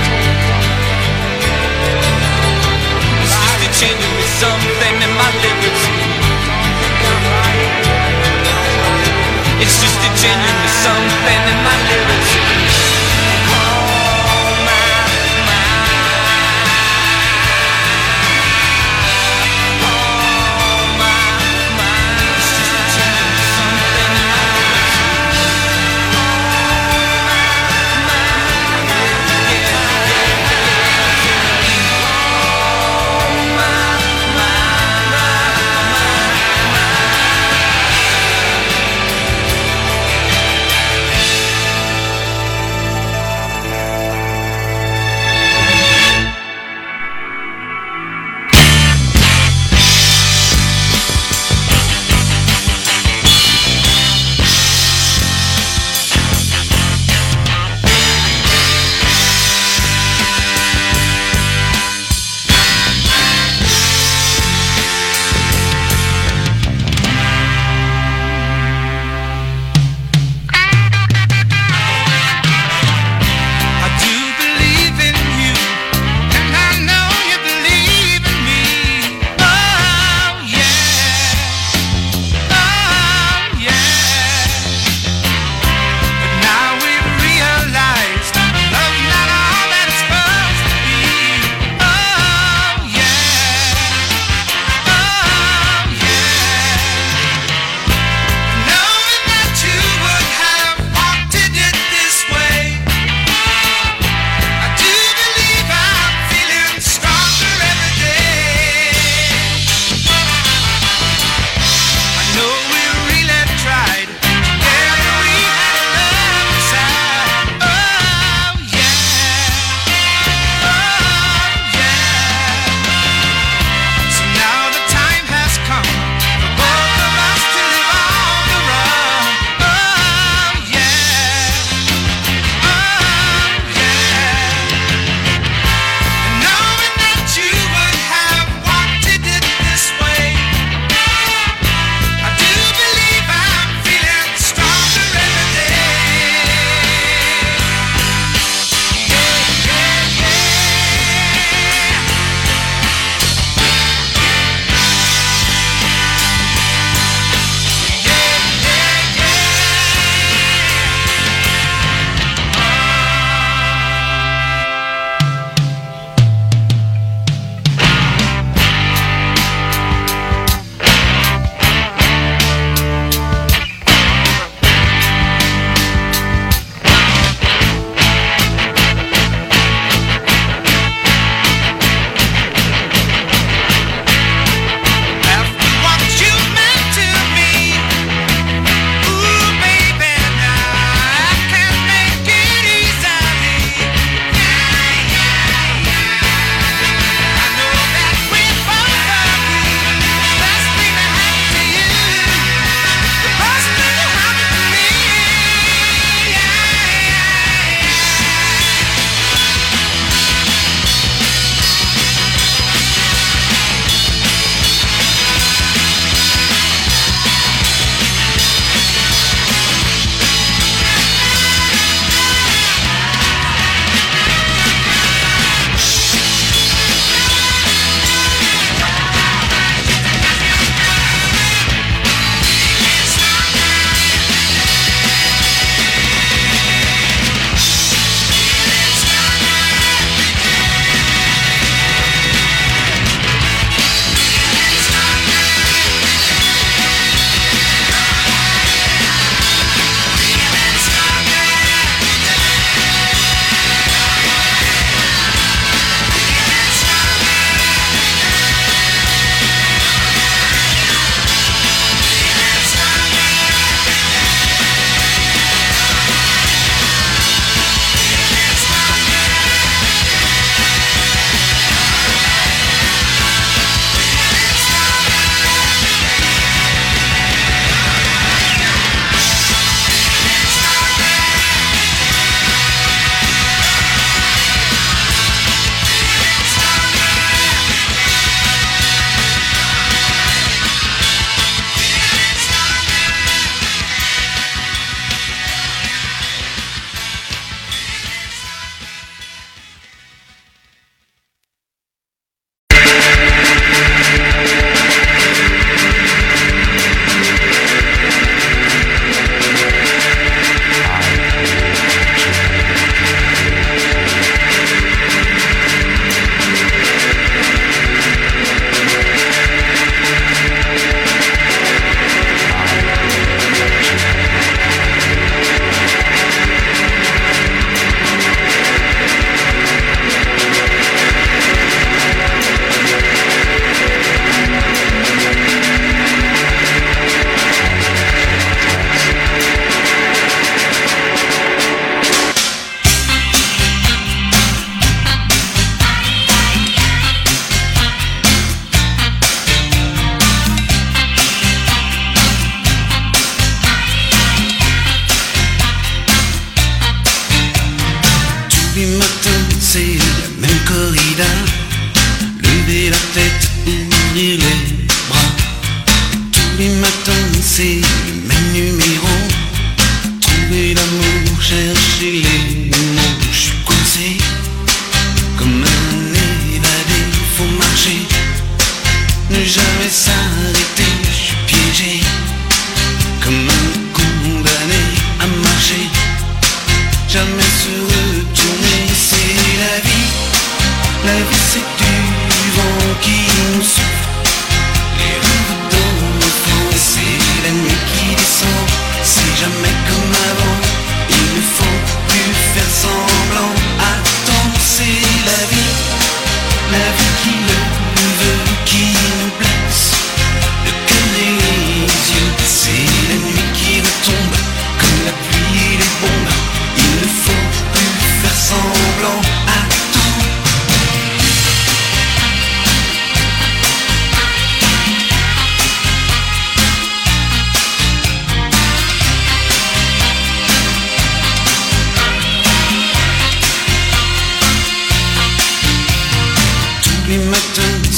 It's just a changing me something in my liberty. It's just a changing me something in my liberty. Oh, my, my. Oh, my, my. It's just a changing me something in my liberty.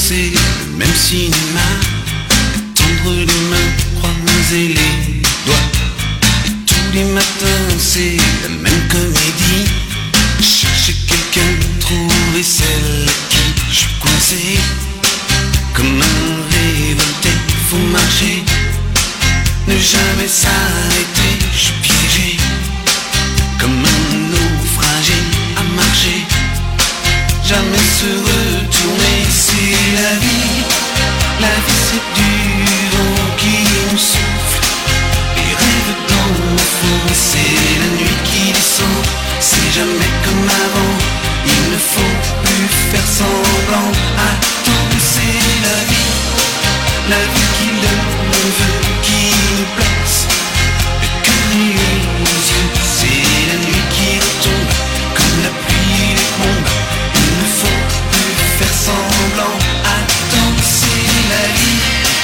c'est le même cinéma. Tendre les mains, croiser les doigts. Tous les matins c'est la même comédie. Chercher quelqu'un, trouver celle qui je suis coincé. Comme un révolté, faut marcher. Ne jamais s'arrêter, je suis piégé. Comme un naufragé à marcher. Jamais se retourner, c'est la vie. La vie c'est du vent qui nous souffle. Les rêves dans le fond, c'est la nuit qui descend. C'est jamais comme avant, il ne faut plus faire semblant. Attends, c'est la vie. La vie qui le veut, qui nous place. Le cœur et les yeux, c'est la nuit qui retombe. Comme la pluie des bombes. Il ne faut plus faire semblant. Attends, c'est la vie.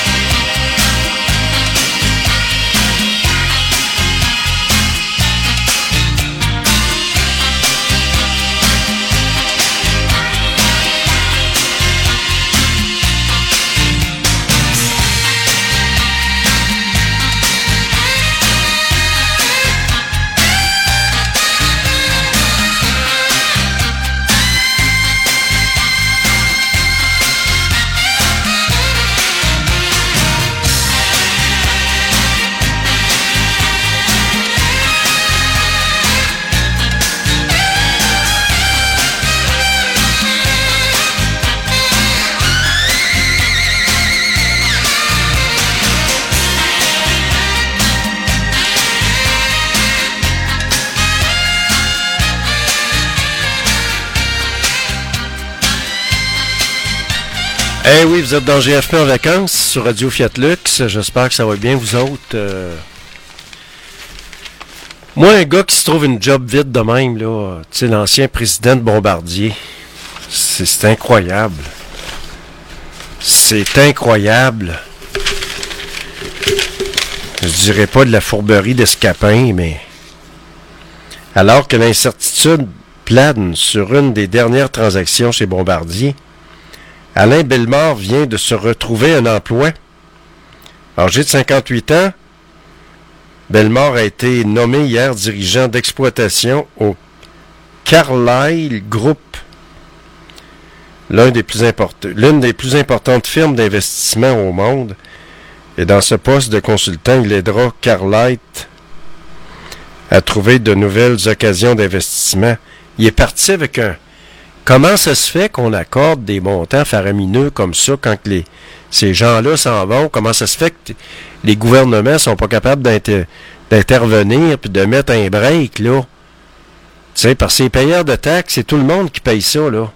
Eh oui, vous êtes dans G F P en vacances sur Radio Fiat Lux. J'espère que ça va bien, vous autres. Euh... Moi, un gars qui se trouve une job vite de même, là, tu sais, l'ancien président de Bombardier, c'est, c'est incroyable. C'est incroyable. Je dirais pas de la fourberie d'escapin, mais alors que l'incertitude plane sur une des dernières transactions chez Bombardier, Alain Bellemare vient de se retrouver un emploi. Âgé de cinquante-huit ans, Bellemare a été nommé hier dirigeant d'exploitation au Carlyle Group, l'un des plus import- l'une des plus importantes firmes d'investissement au monde. Et dans ce poste de consultant, il aidera Carlyle à trouver de nouvelles occasions d'investissement. Il est parti avec un... Comment ça se fait qu'on accorde des montants faramineux comme ça quand les, ces gens-là s'en vont? Comment ça se fait que les gouvernements sont pas capables d'inter, d'intervenir puis de mettre un break, là? Tu sais, parce que les payeurs de taxes, c'est tout le monde qui paye ça, là.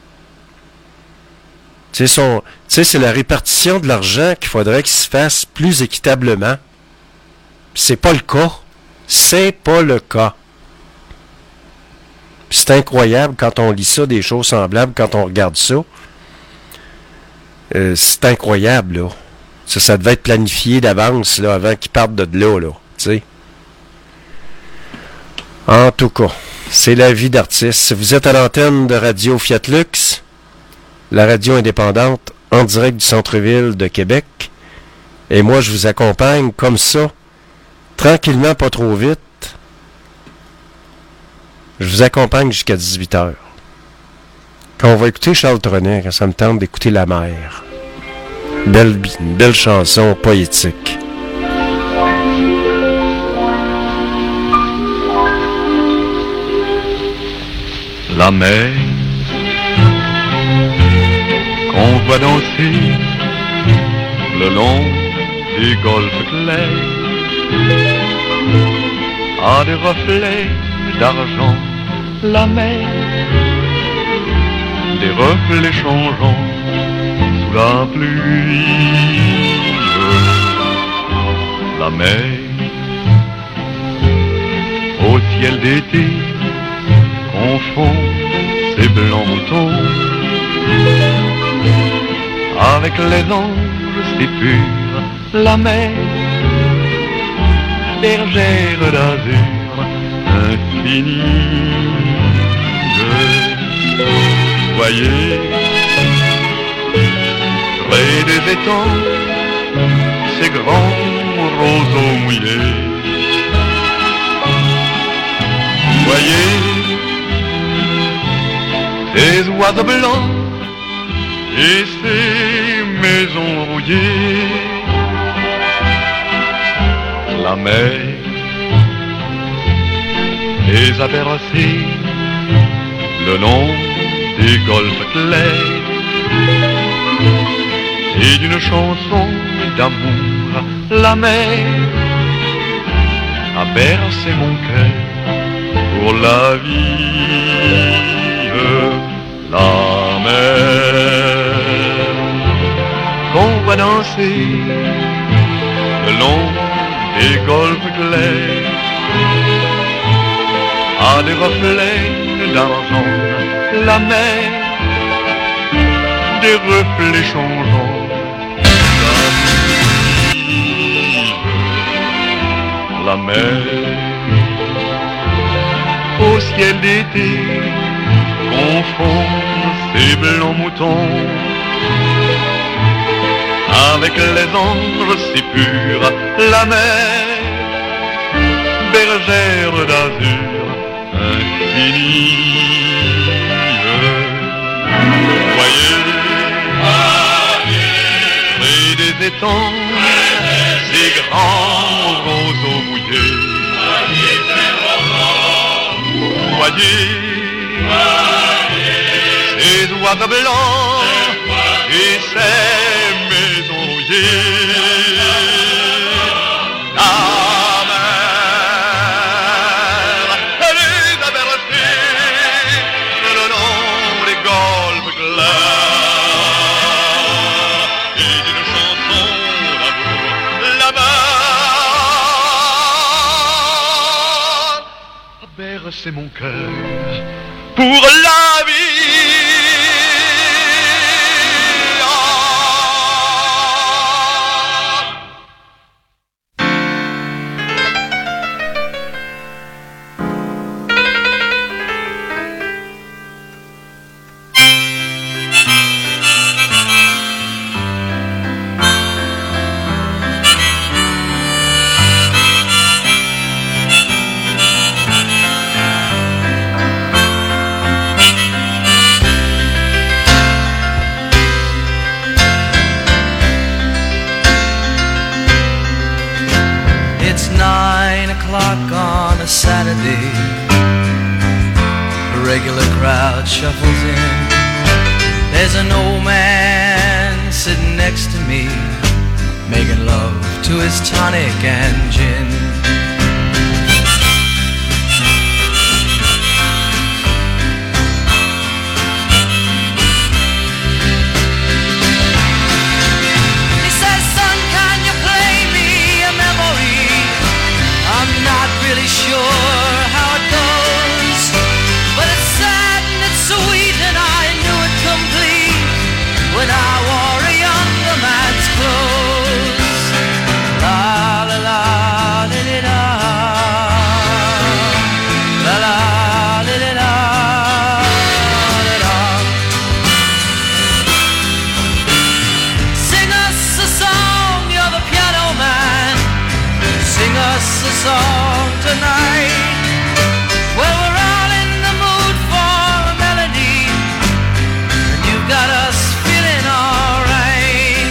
Tu sais, c'est la répartition de l'argent qu'il faudrait qu'il se fasse plus équitablement. C'est pas le cas. C'est pas le cas. C'est incroyable quand on lit ça, des choses semblables, quand on regarde ça. Euh, c'est incroyable, là. Ça, ça devait être planifié d'avance, là, avant qu'ils partent de là, là. Tu sais. En tout cas, c'est la vie d'artiste. Vous êtes à l'antenne de Radio Fiat Lux, la radio indépendante, en direct du centre-ville de Québec. Et moi, je vous accompagne comme ça, tranquillement, pas trop vite. Je vous accompagne jusqu'à dix-huit heures. Quand on va écouter Charles Trenet, quand ça me tente d'écouter La Mer. Belle, une belle chanson poétique. La mer qu'on voit danser le long du golfe clair a des reflets d'argent. La mer, des reflets changeants sous la pluie. La mer, au ciel d'été, confond ses blancs moutons avec les anges si purs. La mer, bergère d'azur infinie. Voyez près des étangs, ces grands roseaux mouillés. Voyez ces oiseaux blancs et ces maisons rouillées. La mer les a bercés le long des golfes clairs, et d'une chanson d'amour la mer a bercé mon cœur pour la vie. La mer qu'on voit danser le long des golfes clairs a des reflets d'argent, la mer des reflets changeants. La mer au ciel d'été confond ces blancs moutons avec les anges si purs. La mer bergère d'azur infinie. Voyez, près des étangs, ces grands roseaux mouillés. Voyez, ces oiseaux blancs et ces maisons rouillées. La mer, elle les a bercés le long des golfes clairs, et d'une chanson d'amour la mer a bercé mon cœur pour la vie. Saturday, a regular crowd shuffles in. There's an old man sitting next to me, making love to his tonic and gin. He says, son, can you play me a memory? I'm not really sure how it goes, but it's sad and it's sweet, and I knew it complete when I wore a younger man's clothes. La la la li li la, la la li li la, li la. Sing us a song, you're the piano man. Sing us a song tonight, well, we're all in the mood for a melody, and you've got us feeling alright.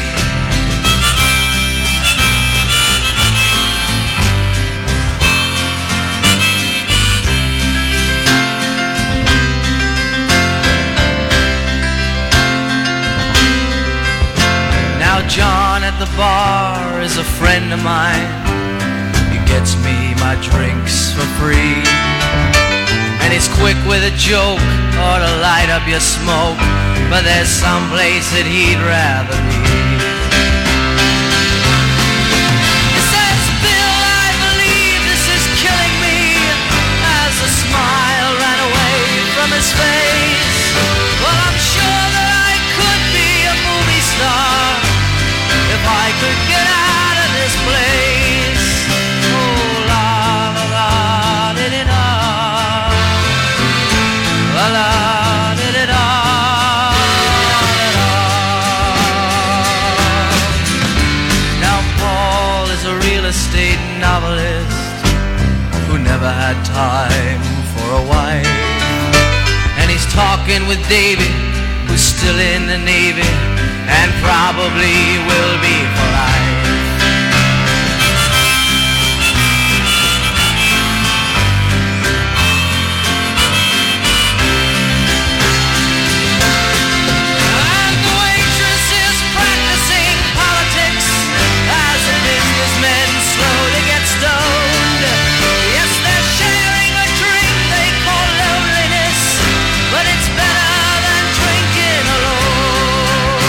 Now John at the bar is a friend of mine. Gets me my drinks for free, and he's quick with a joke or to light up your smoke, but there's some place that he'd rather be. He says, Bill, I believe this is killing me, as a smile ran away from his face. Well, I'm sure that I could be a movie star if I could get out of this place. La la, da da da, da da. time for a wife. And he's talking with Davy, who's still in the Navy, and probably will be for life. And the waitress is practicing politics as the businessmen slowly get stoned. Yes, they're sharing a drink they call loneliness, but it's better than drinking alone.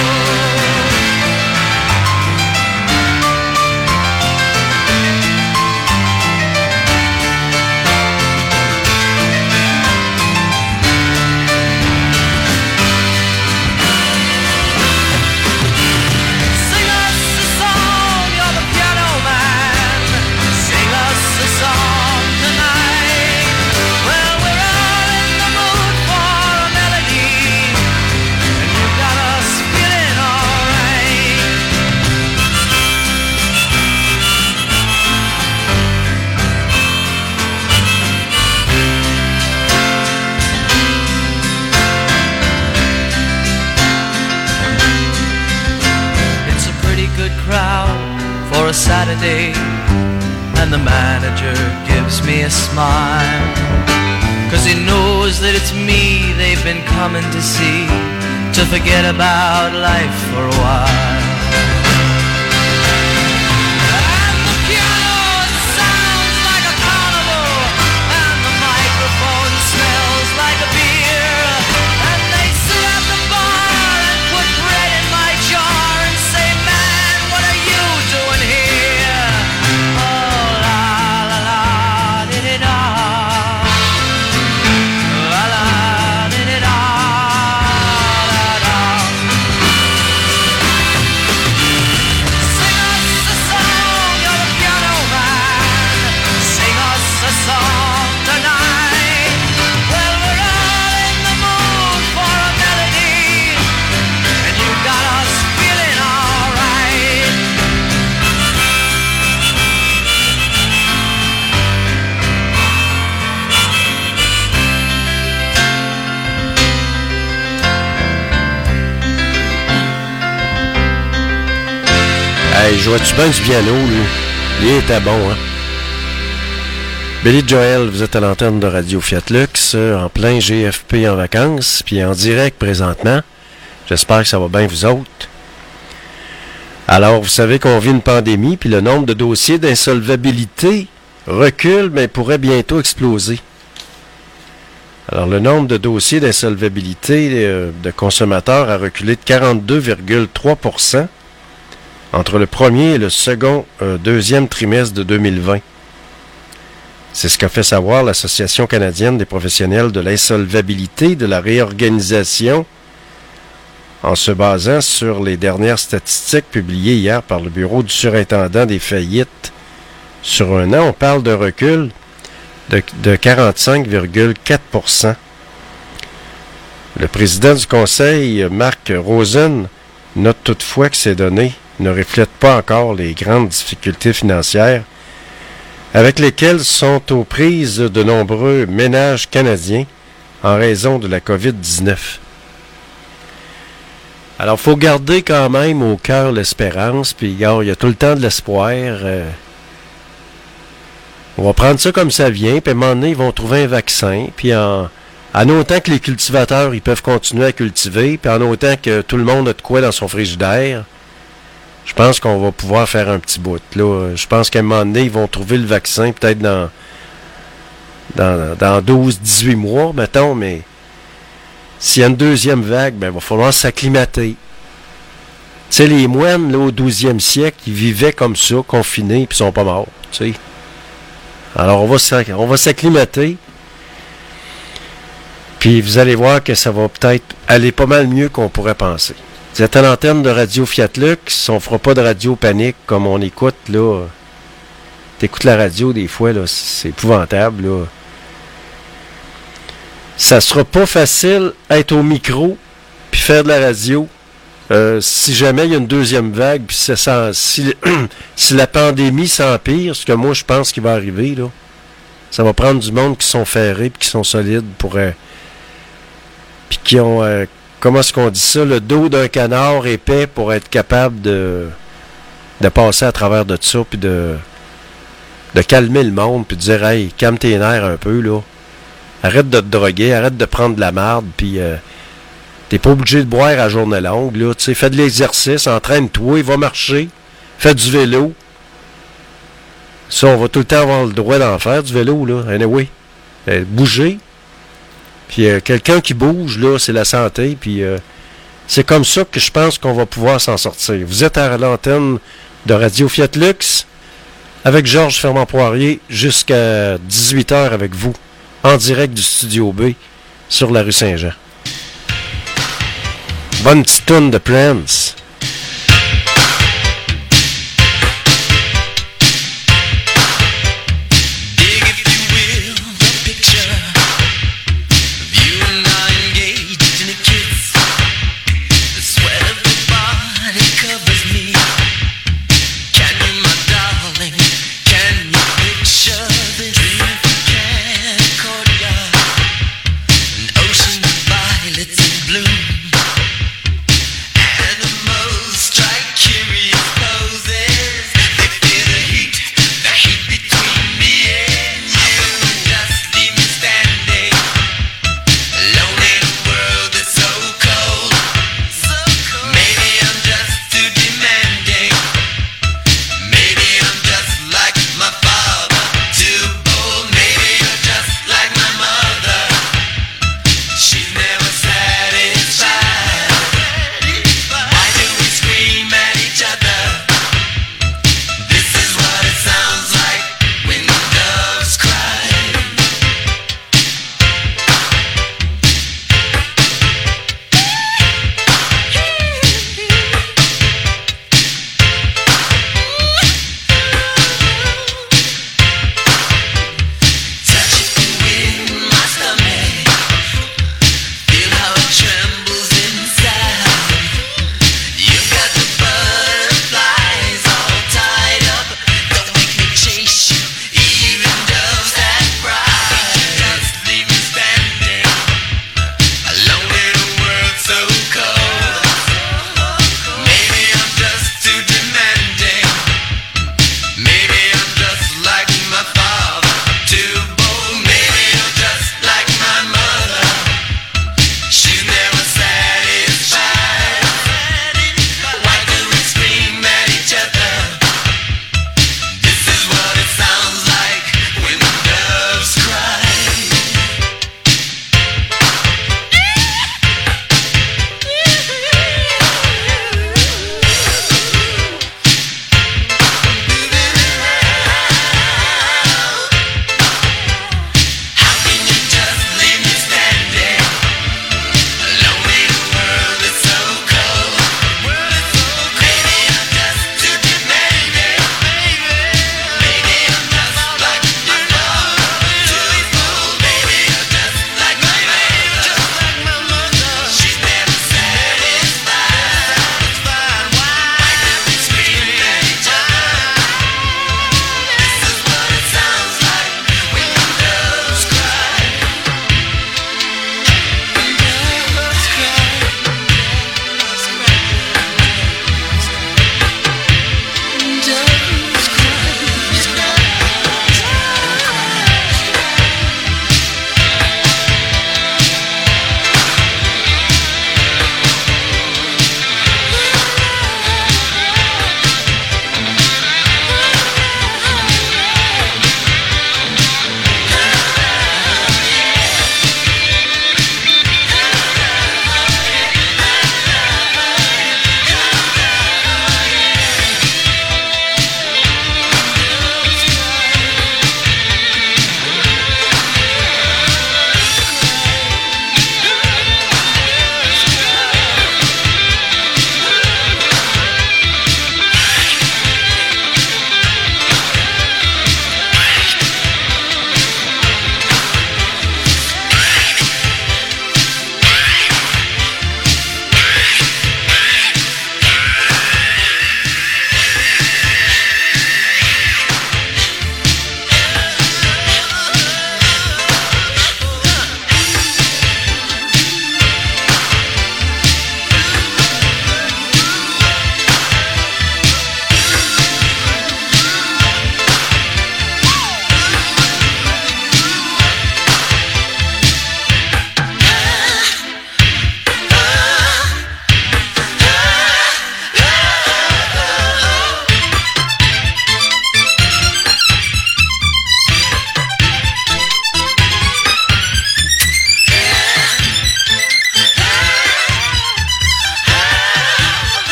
Sing us a song, you're the piano man. Sing us a song tonight. Well, we're all in the mood for a melody, and you got us feeling alright. It's a pretty good crowd for a Saturday, and the manager gives me a smile, 'cause he knows that it's me they've been coming to see, to forget about life for a while. And the piano sounds like a carnival, and the microphone smells like a beer, and they sit at the bar and put bread in my jar and say, man, what are you doing here? Oh, la la la, did it all. La la, did it all, la la. Sing us a song, you're the piano man. Sing us a song tonight. Well, we're all in the mood for a melody, and you got us feeling alright. Hey, jouais-tu bien du piano, lui? Il était bon, hein? Billy Joel, vous êtes à l'antenne de Radio Fiat Lux, euh, en plein G F P en vacances, puis en direct présentement. J'espère que ça va bien vous autres. Alors, vous savez qu'on vit une pandémie, puis le nombre de dossiers d'insolvabilité recule, mais pourrait bientôt exploser. Alors, le nombre de dossiers d'insolvabilité euh, de consommateurs a reculé de quarante-deux virgule trois pour cent entre le premier et le second euh, deuxième trimestre de deux mille vingt. C'est ce qu'a fait savoir l'Association canadienne des professionnels de l'insolvabilité et de la réorganisation en se basant sur les dernières statistiques publiées hier par le Bureau du surintendant des faillites. Sur un an, on parle d'un recul de, de quarante-cinq virgule quatre pour cent. Le président du Conseil, Marc Rosen, note toutefois que ces données ne reflètent pas encore les grandes difficultés financières avec lesquelles sont aux prises de nombreux ménages canadiens en raison de la covid dix-neuf. Alors, il faut garder quand même au cœur l'espérance, puis il y a tout le temps de l'espoir. Euh, on va prendre ça comme ça vient, puis à un moment donné, ils vont trouver un vaccin, puis en, en autant que les cultivateurs, ils peuvent continuer à cultiver, puis en autant que tout le monde a de quoi dans son frigidaire, je pense qu'on va pouvoir faire un petit bout. Là. Je pense qu'à un moment donné, ils vont trouver le vaccin peut-être dans, dans, dans douze à dix-huit mois, mettons, mais s'il y a une deuxième vague, ben, il va falloir s'acclimater. Tu sais, les moines, là, au douzième siècle, ils vivaient comme ça, confinés, puis ils sont pas morts, tu sais. Alors, on va, on va s'acclimater, puis vous allez voir que ça va peut-être aller pas mal mieux qu'on pourrait penser. Vous êtes à l'antenne de Radio Fiat Lux, on fera pas de radio panique comme on écoute, là. T'écoutes la radio des fois, là, c'est épouvantable, là. Ça sera pas facile être au micro puis faire de la radio euh, si jamais il y a une deuxième vague, puis ça, ça, si, si la pandémie s'empire, ce que moi je pense qu'il va arriver, là. Ça va prendre du monde qui sont ferrés puis qui sont solides pour... Euh, puis qui ont... Euh, comment est-ce qu'on dit ça? Le dos d'un canard épais pour être capable de... de passer à travers de ça puis de... de calmer le monde puis de dire « Hey, calme tes nerfs un peu, là. Arrête de te droguer, arrête de prendre de la marde, puis... Euh, t'es pas obligé de boire à journée longue, là. Tu sais, fais de l'exercice, entraîne-toi, il va marcher. Fais du vélo. Ça, on va tout le temps avoir le droit d'en faire, du vélo, là. Anyway. Euh, bouger. Puis euh, quelqu'un qui bouge, là, c'est la santé. Puis euh, c'est comme ça que je pense qu'on va pouvoir s'en sortir. Vous êtes à l'antenne de Radio Fiat Lux avec Georges Fermant-Poirier jusqu'à dix-huit heures avec vous, en direct du Studio B sur la rue Saint-Jean. Bonne petite toune de Prince. An ocean of violets in bloom, and a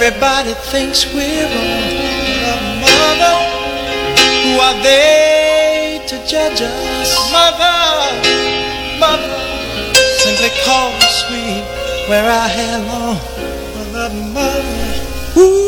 Everybody thinks we're wrong. Mother, who are they to judge us? Mother, mother, simply cause we wear our hair long. Mother, mother, ooh.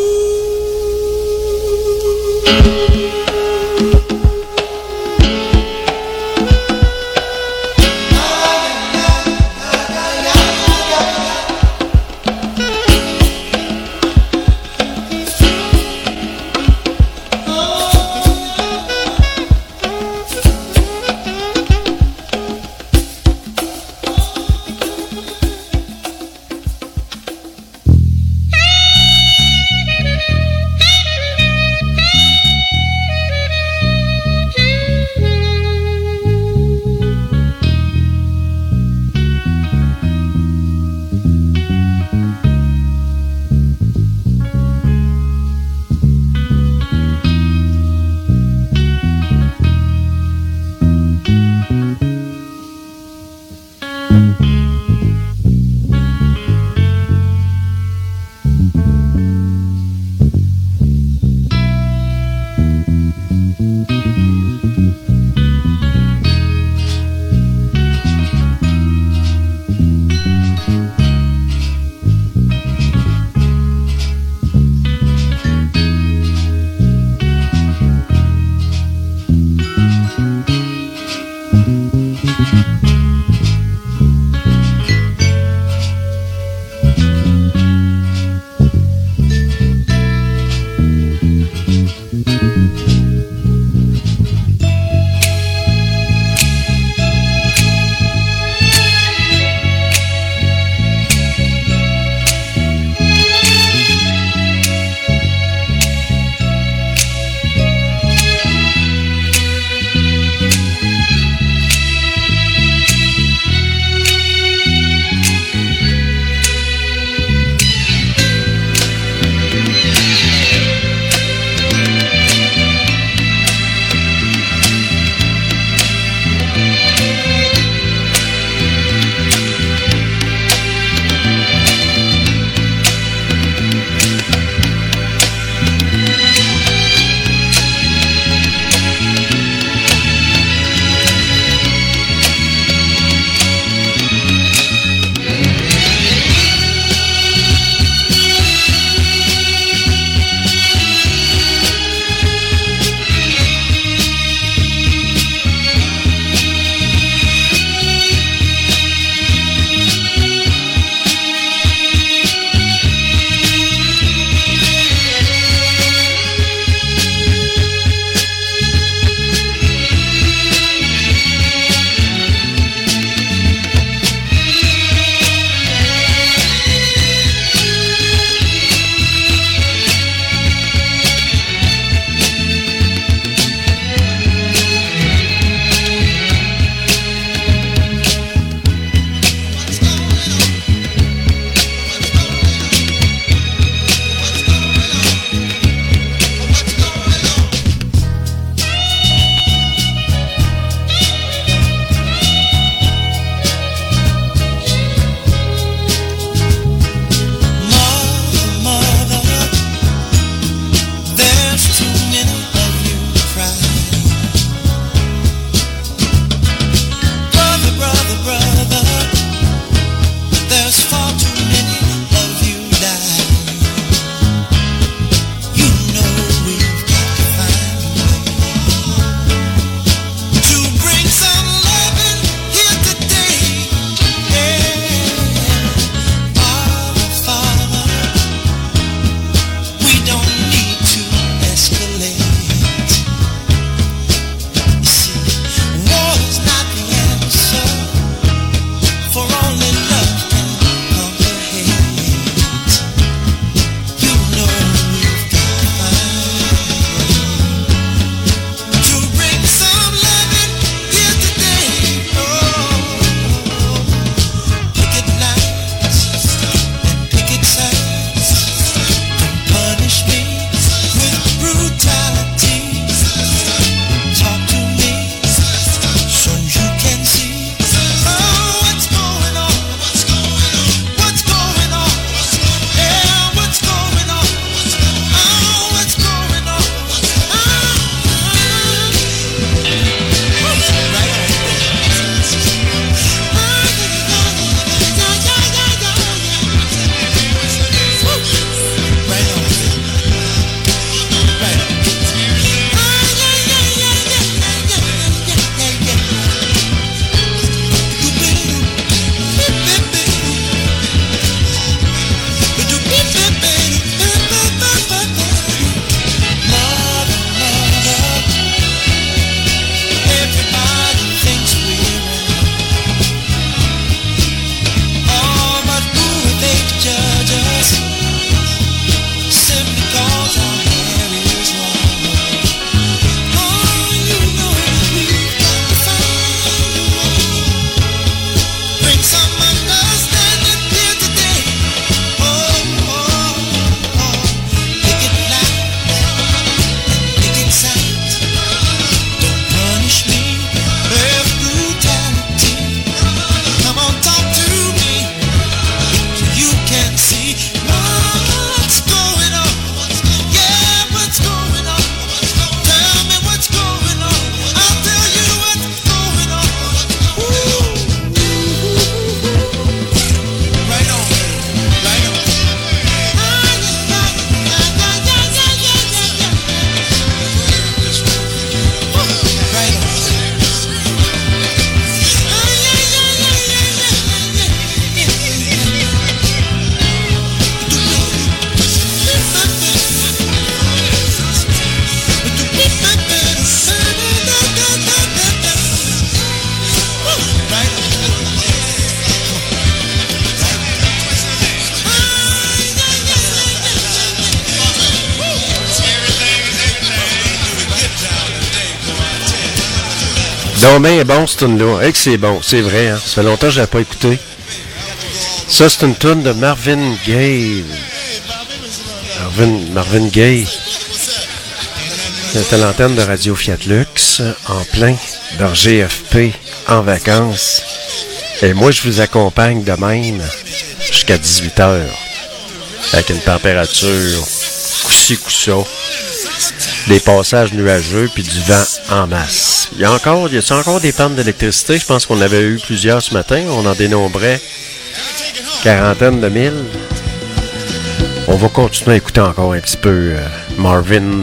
Non, mais bon, ce tune-là. Hey, que c'est bon, c'est vrai. Hein? Ça fait longtemps que je l'avais pas écouté. Ça, c'est une tune de Marvin Gaye. Marvin, Marvin Gaye. C'est à l'antenne de Radio Fiat Lux, en plein dans G F P, en vacances. Et moi, je vous accompagne de même jusqu'à dix-huit heures. Avec une température coup-ci, coup-ça. Des passages nuageux puis du vent en masse. Il y a encore, il y a encore des pannes d'électricité. Je pense qu'on avait eu plusieurs ce matin. On en dénombrait quarantaine de mille. On va continuer à écouter encore un petit peu euh, Marvin.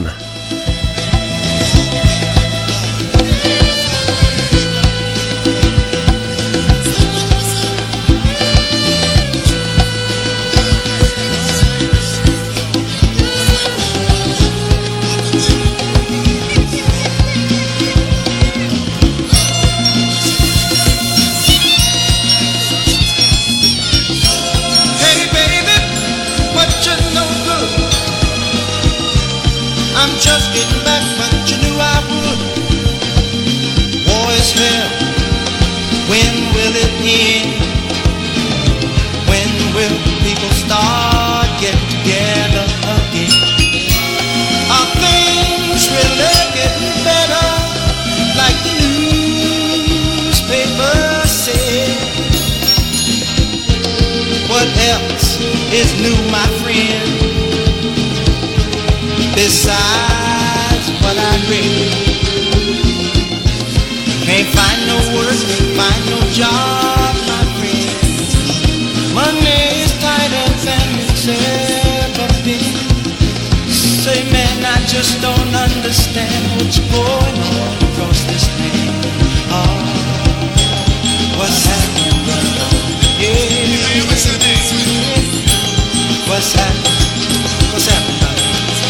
Is new, my friend, besides what I read. Can't find no work, can't find no job, my friend. Money is tighter than it's ever been. Say, man, I just don't understand what's going on across this land. Oh, what's happening, brother? Yeah, what's happening? What's happening? What's happening, brother?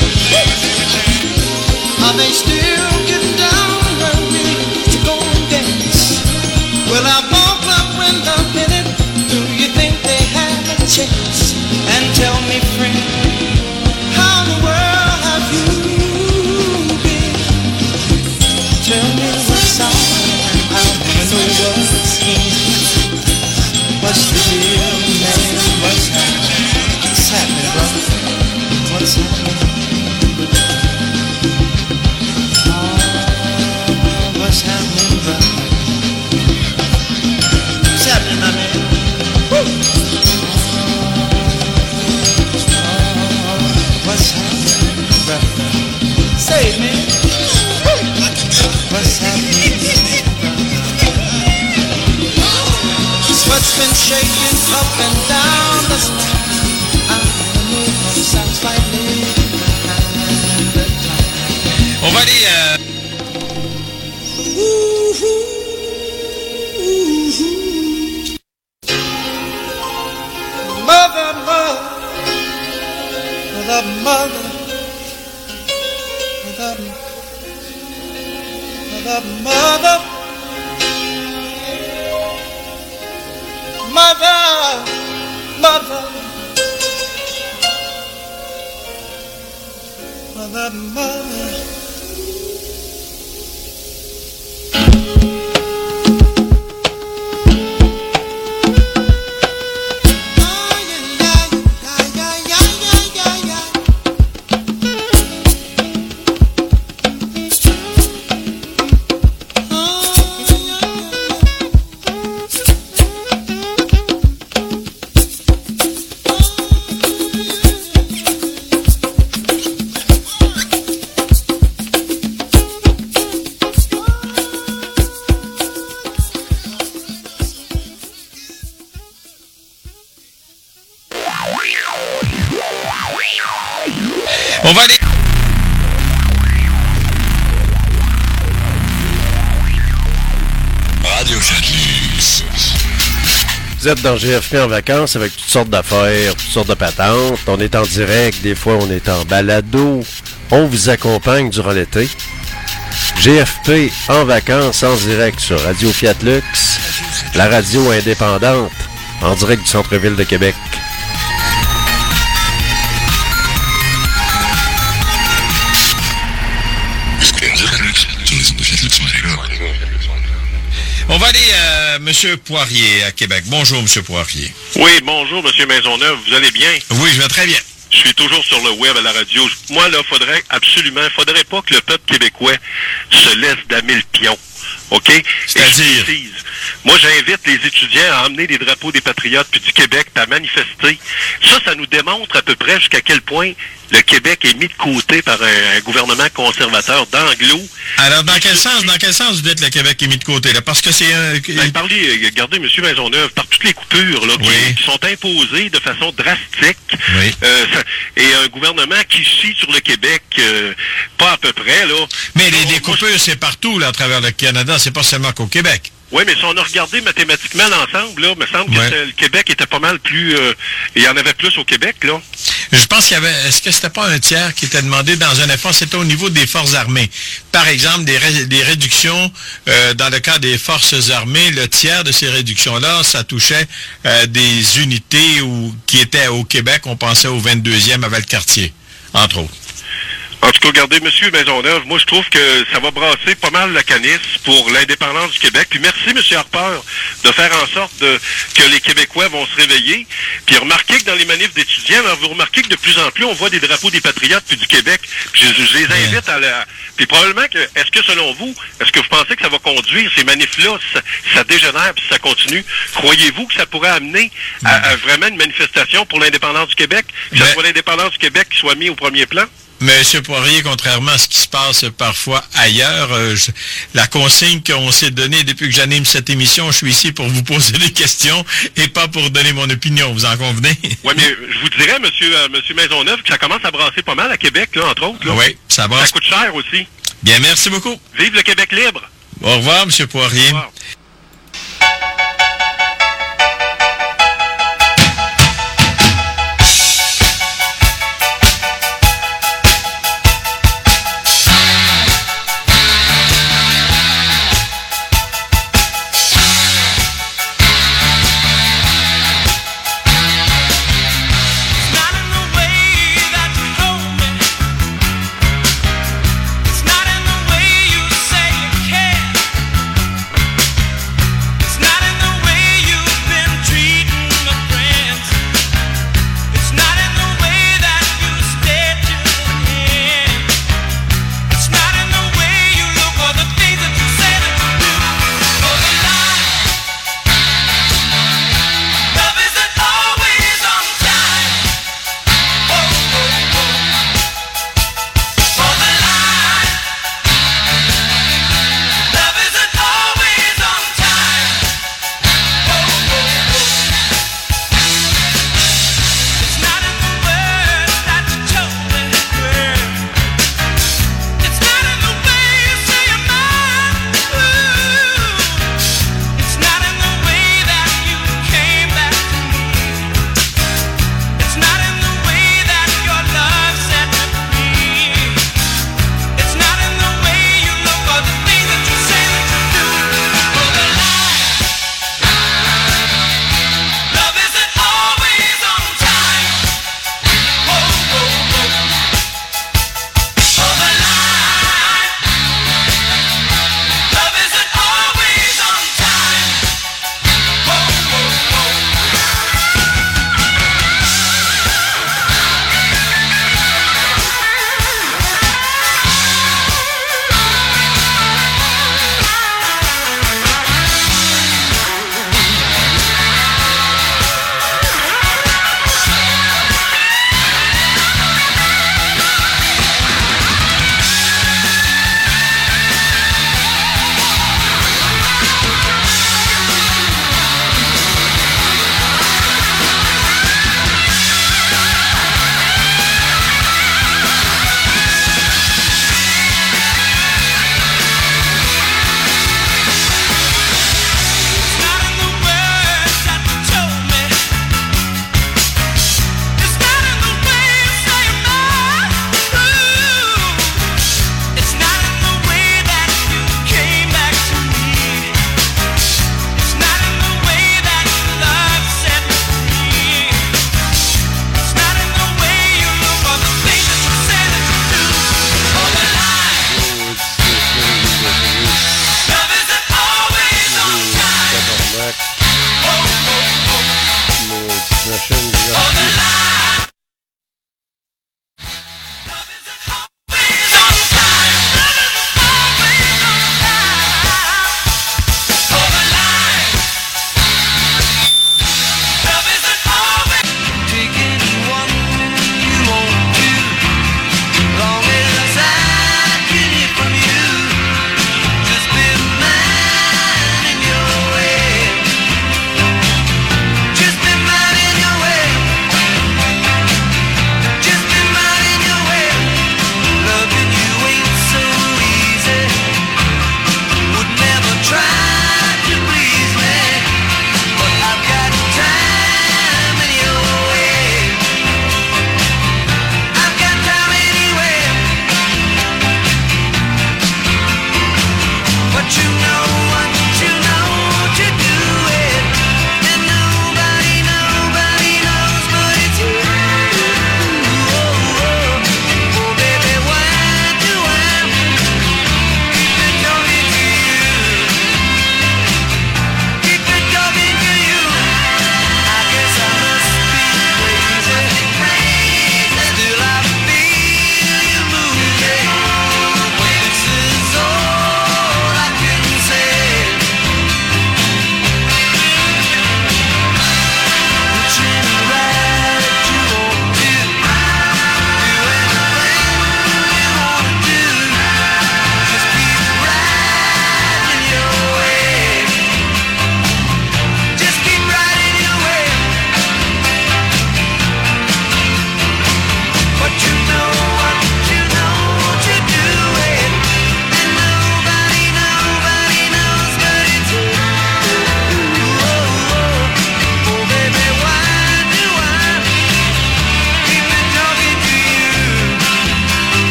Are they still getting down on me to go and dance? Well, I won't club when the minute. Do you think they have a chance? And tell me, friend, how in the world have you been? Tell me what's on, I wanna know what's in. What's the deal, man? What's happening? What's happening, brother? What's happening? Oh, what's happening, brother? What's happening, my man? Woo! Oh, what's happening, brother? Say it, man. Woo! What's happening, brother? What's been shaking up and down the spine? On va aller euh... Mother, mother, mother, mother, mother, mother, mother, mother, mother. Mother, mother. On va aller... Radio Fiat. Vous êtes dans G F P en vacances avec toutes sortes d'affaires, toutes sortes de patentes. On est en direct, des fois on est en balado. On vous accompagne durant l'été. G F P en vacances en direct sur Radio Fiat Lux, la radio indépendante, en direct du centre-ville de Québec. On va aller à M. Poirier à Québec. Bonjour, M. Poirier. Oui, bonjour, M. Maisonneuve. Vous allez bien? Oui, je vais très bien. Je suis toujours sur le web à la radio. Moi, là, faudrait absolument, faudrait pas que le peuple québécois se laisse damer le pion. OK? C'est-à-dire? Moi, j'invite les étudiants à emmener des drapeaux des Patriotes puis du Québec puis à manifester. Ça, ça nous démontre à peu près jusqu'à quel point le Québec est mis de côté par un, un gouvernement conservateur d'anglo. Alors, dans quel sens, dans quel sens vous dites le Québec est mis de côté, là? Parce que c'est un... Ben, parlez, regardez, M. Maisonneuve, par toutes les coupures, là, qui, oui. qui sont imposées de façon drastique, oui. euh, ça, et un gouvernement qui chie sur le Québec, euh, pas à peu près, là. Mais les, les coupures, c'est partout, là, à travers le Canada, c'est pas seulement qu'au Québec. Oui, mais si on a regardé mathématiquement l'ensemble, là, il me semble ouais. que le Québec était pas mal plus... Euh, il y en avait plus au Québec, là. Je pense qu'il y avait... Est-ce que c'était pas un tiers qui était demandé dans un effort? C'était au niveau des forces armées. Par exemple, des, ré, des réductions, euh, dans le cas des forces armées, le tiers de ces réductions-là, ça touchait euh, des unités où, qui étaient au Québec. On pensait au vingt-deuxième à Valcartier, entre autres. En tout cas, regardez, M. Maisonneuve, moi, je trouve que ça va brasser pas mal la canisse pour l'indépendance du Québec. Puis merci, M. Harper, de faire en sorte de, que les Québécois vont se réveiller. Puis remarquez que dans les manifs d'étudiants, alors vous remarquez que de plus en plus, on voit des drapeaux des Patriotes puis du Québec. Puis je, je les invite à la... Puis probablement que, est-ce que selon vous, est-ce que vous pensez que ça va conduire ces manifs-là, ça, ça dégénère puis ça continue? Croyez-vous que ça pourrait amener à, à vraiment une manifestation pour l'indépendance du Québec? Que ce soit l'indépendance du Québec qui soit mis au premier plan? Monsieur Poirier, contrairement à ce qui se passe parfois ailleurs, euh, je, la consigne qu'on s'est donnée depuis que j'anime cette émission, je suis ici pour vous poser des questions et pas pour donner mon opinion, vous en convenez? Oui, mais je vous dirais, monsieur, euh, monsieur Maisonneuve, que ça commence à brasser pas mal à Québec, là, entre autres. Là. Oui, ça brasse. Ça coûte cher aussi. Bien, merci beaucoup. Vive le Québec libre. Au revoir, monsieur Poirier. Au revoir. It's not in the way you say you care.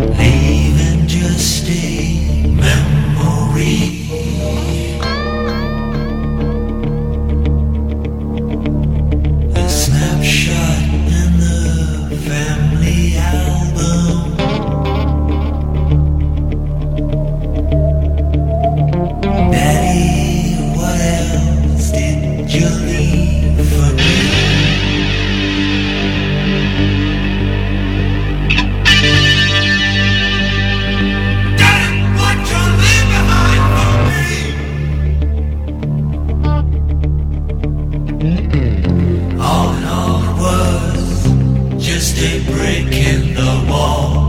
leaving just a memory. A snapshot in the family album. Daddy, what else did you leave for me? Daddy, what you leave behind for me? All in all it was just a break in the wall.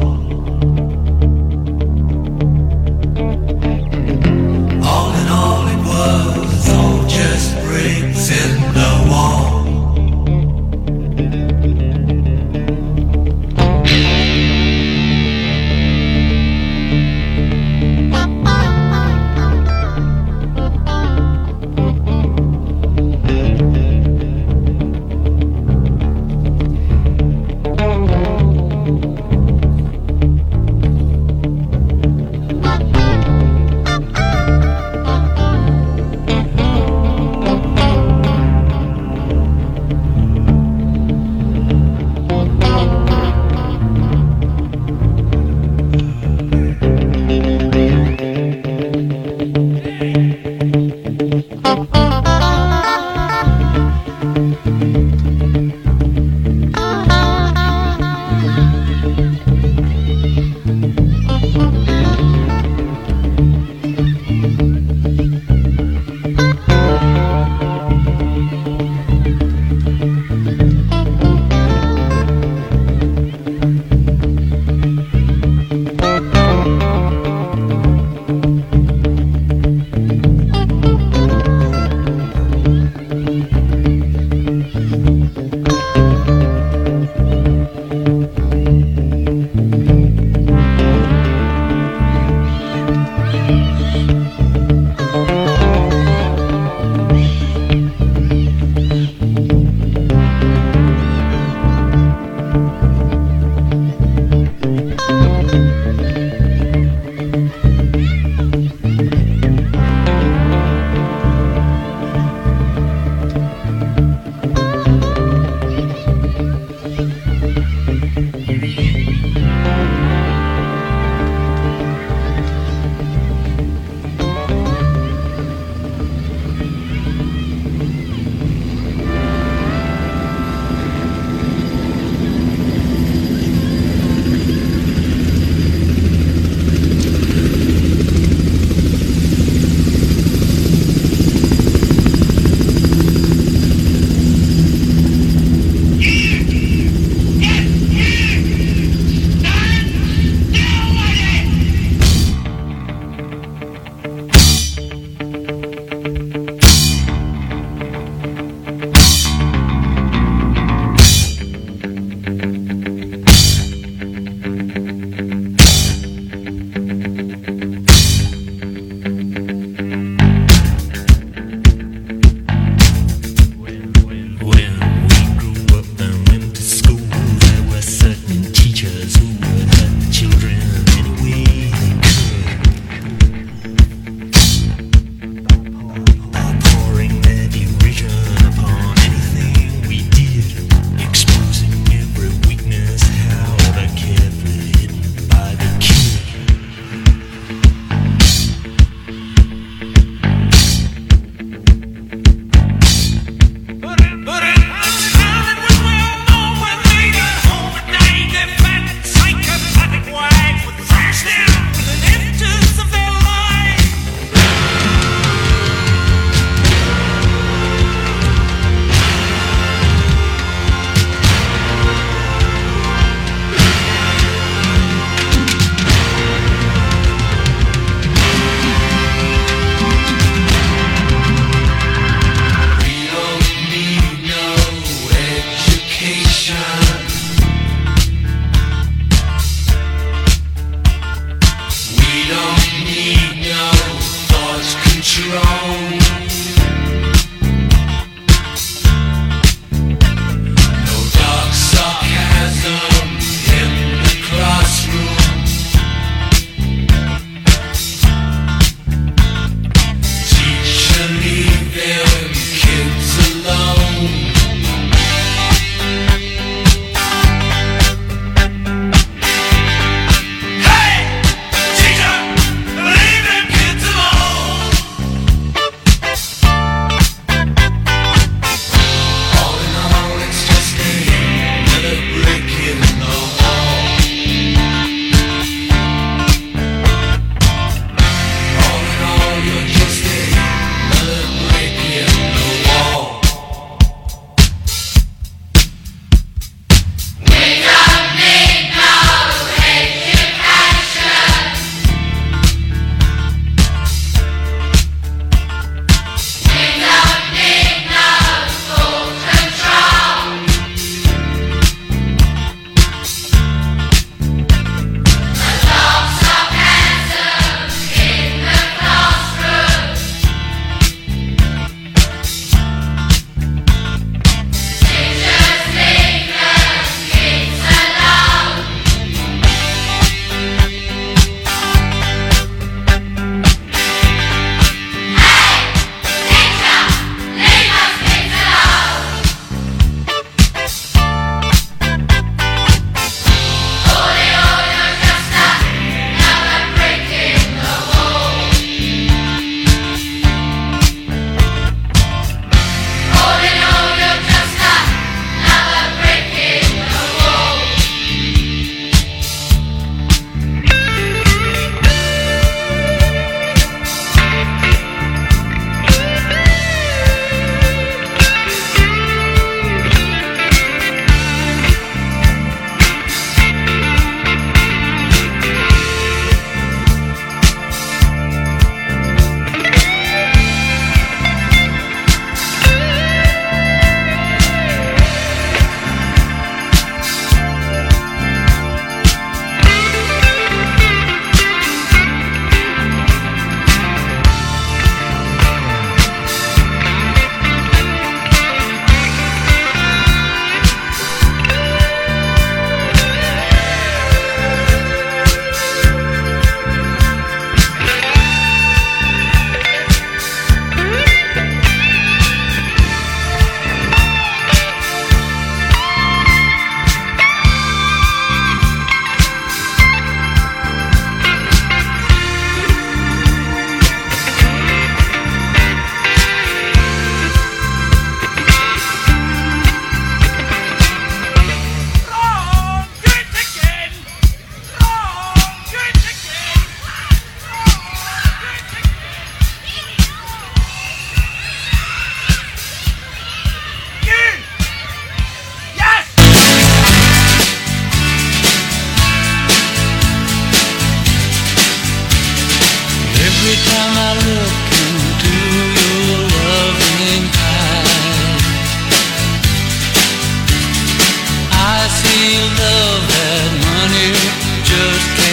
All in all it was all just bricks in the wall.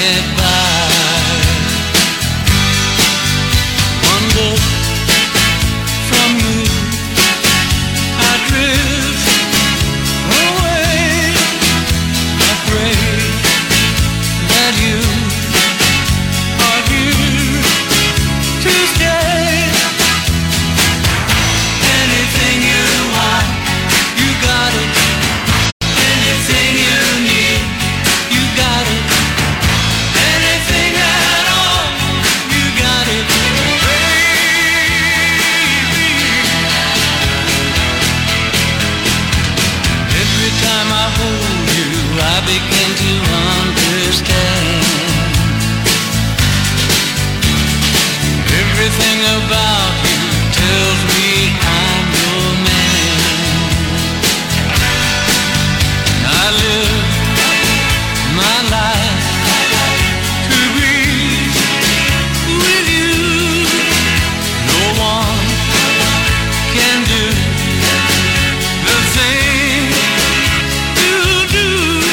get by. One look from you, I drift away. I pray that you are here to stay. Anything you want, you got it. Anything you need, you got it. Anything at all, you got it. Baby, every time I hold you, I begin to understand. Everything about you tells me I'm your man. I live my life to be with you. No one can do the thing you do.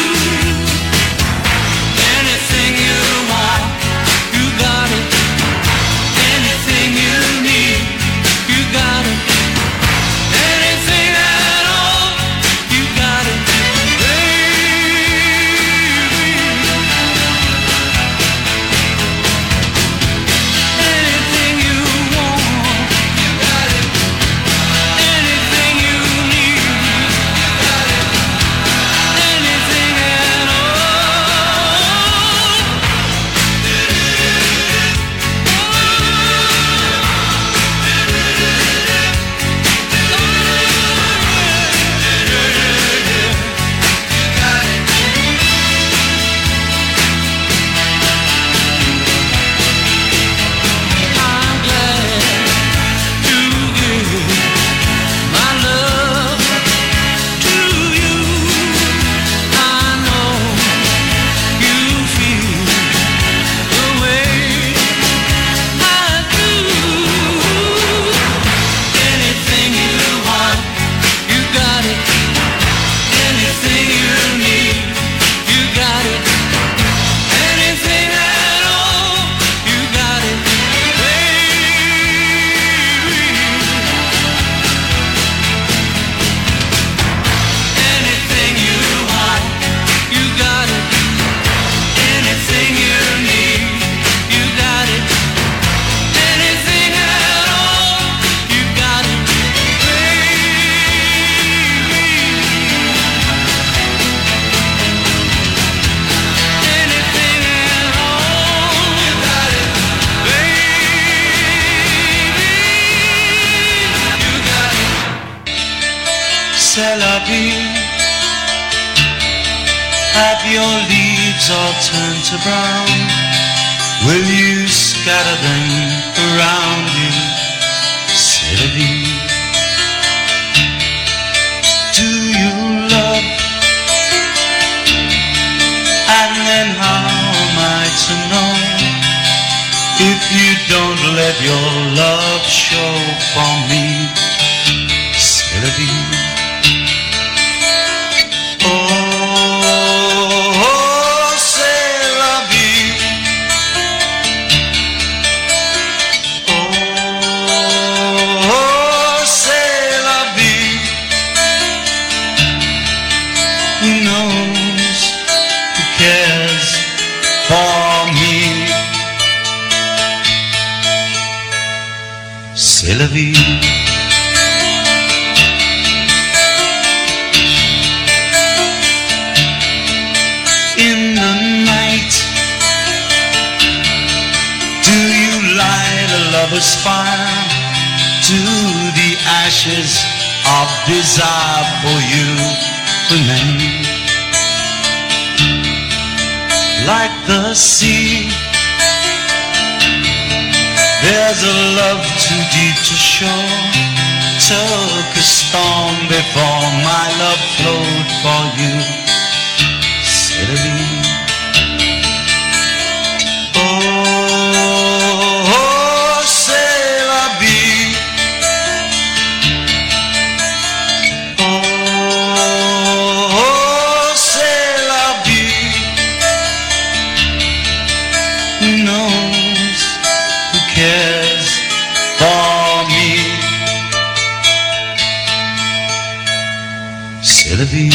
Anything you want, you got it. Anything you need, you got it. Anything at all, you got it. Anything you want, you got it. Anything you need, you got it. Anything at I'm glad to give my love to you. I know you feel the way I do. Anything you want, you got it. Anything you need, you got it. Anything at all, you got it. Anything you want, you got it. Anything you need, you got it. Anything at all, you got it. Anything at all, you got it. Baby, you got it. C'est la vie. Have your leaves all turned to brown? Will you scatter them around you? C'est la vie. Do you love? And then how am I to know if you don't let your love show for me? C'est la vie. Oh, oh, c'est la vie. Oh, oh, c'est la vie. Who knows? Who cares for me? C'est la vie. In the night, do you light a lover's fire to the ashes of desire for you remain? Like the sea, there's a love too deep to show. Took a storm before my love flowed for you. C'est la vie. Oh, oh, c'est la vie. Oh, oh, c'est la vie. Who knows? Who cares for me? C'est la vie.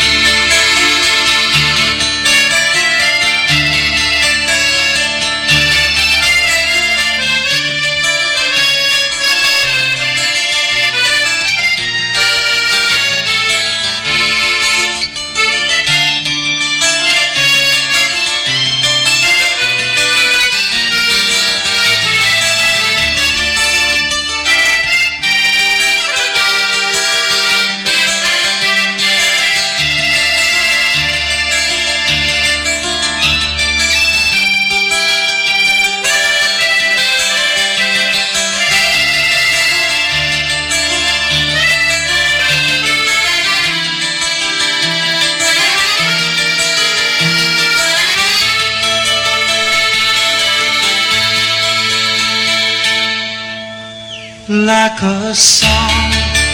Like a song,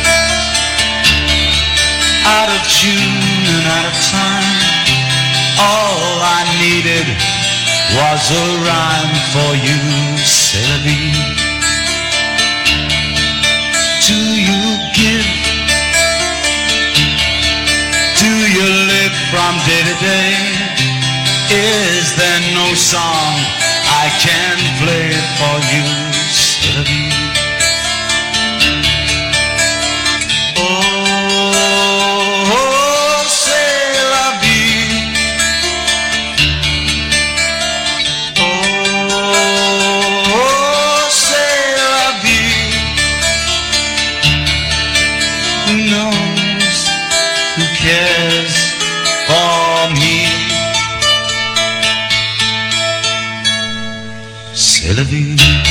out of tune and out of time. All I needed was a rhyme for you, c'est la vie. Do you give? Do you live from day to day? Is there no song I can play for you, c'est la vie? C'est la vie.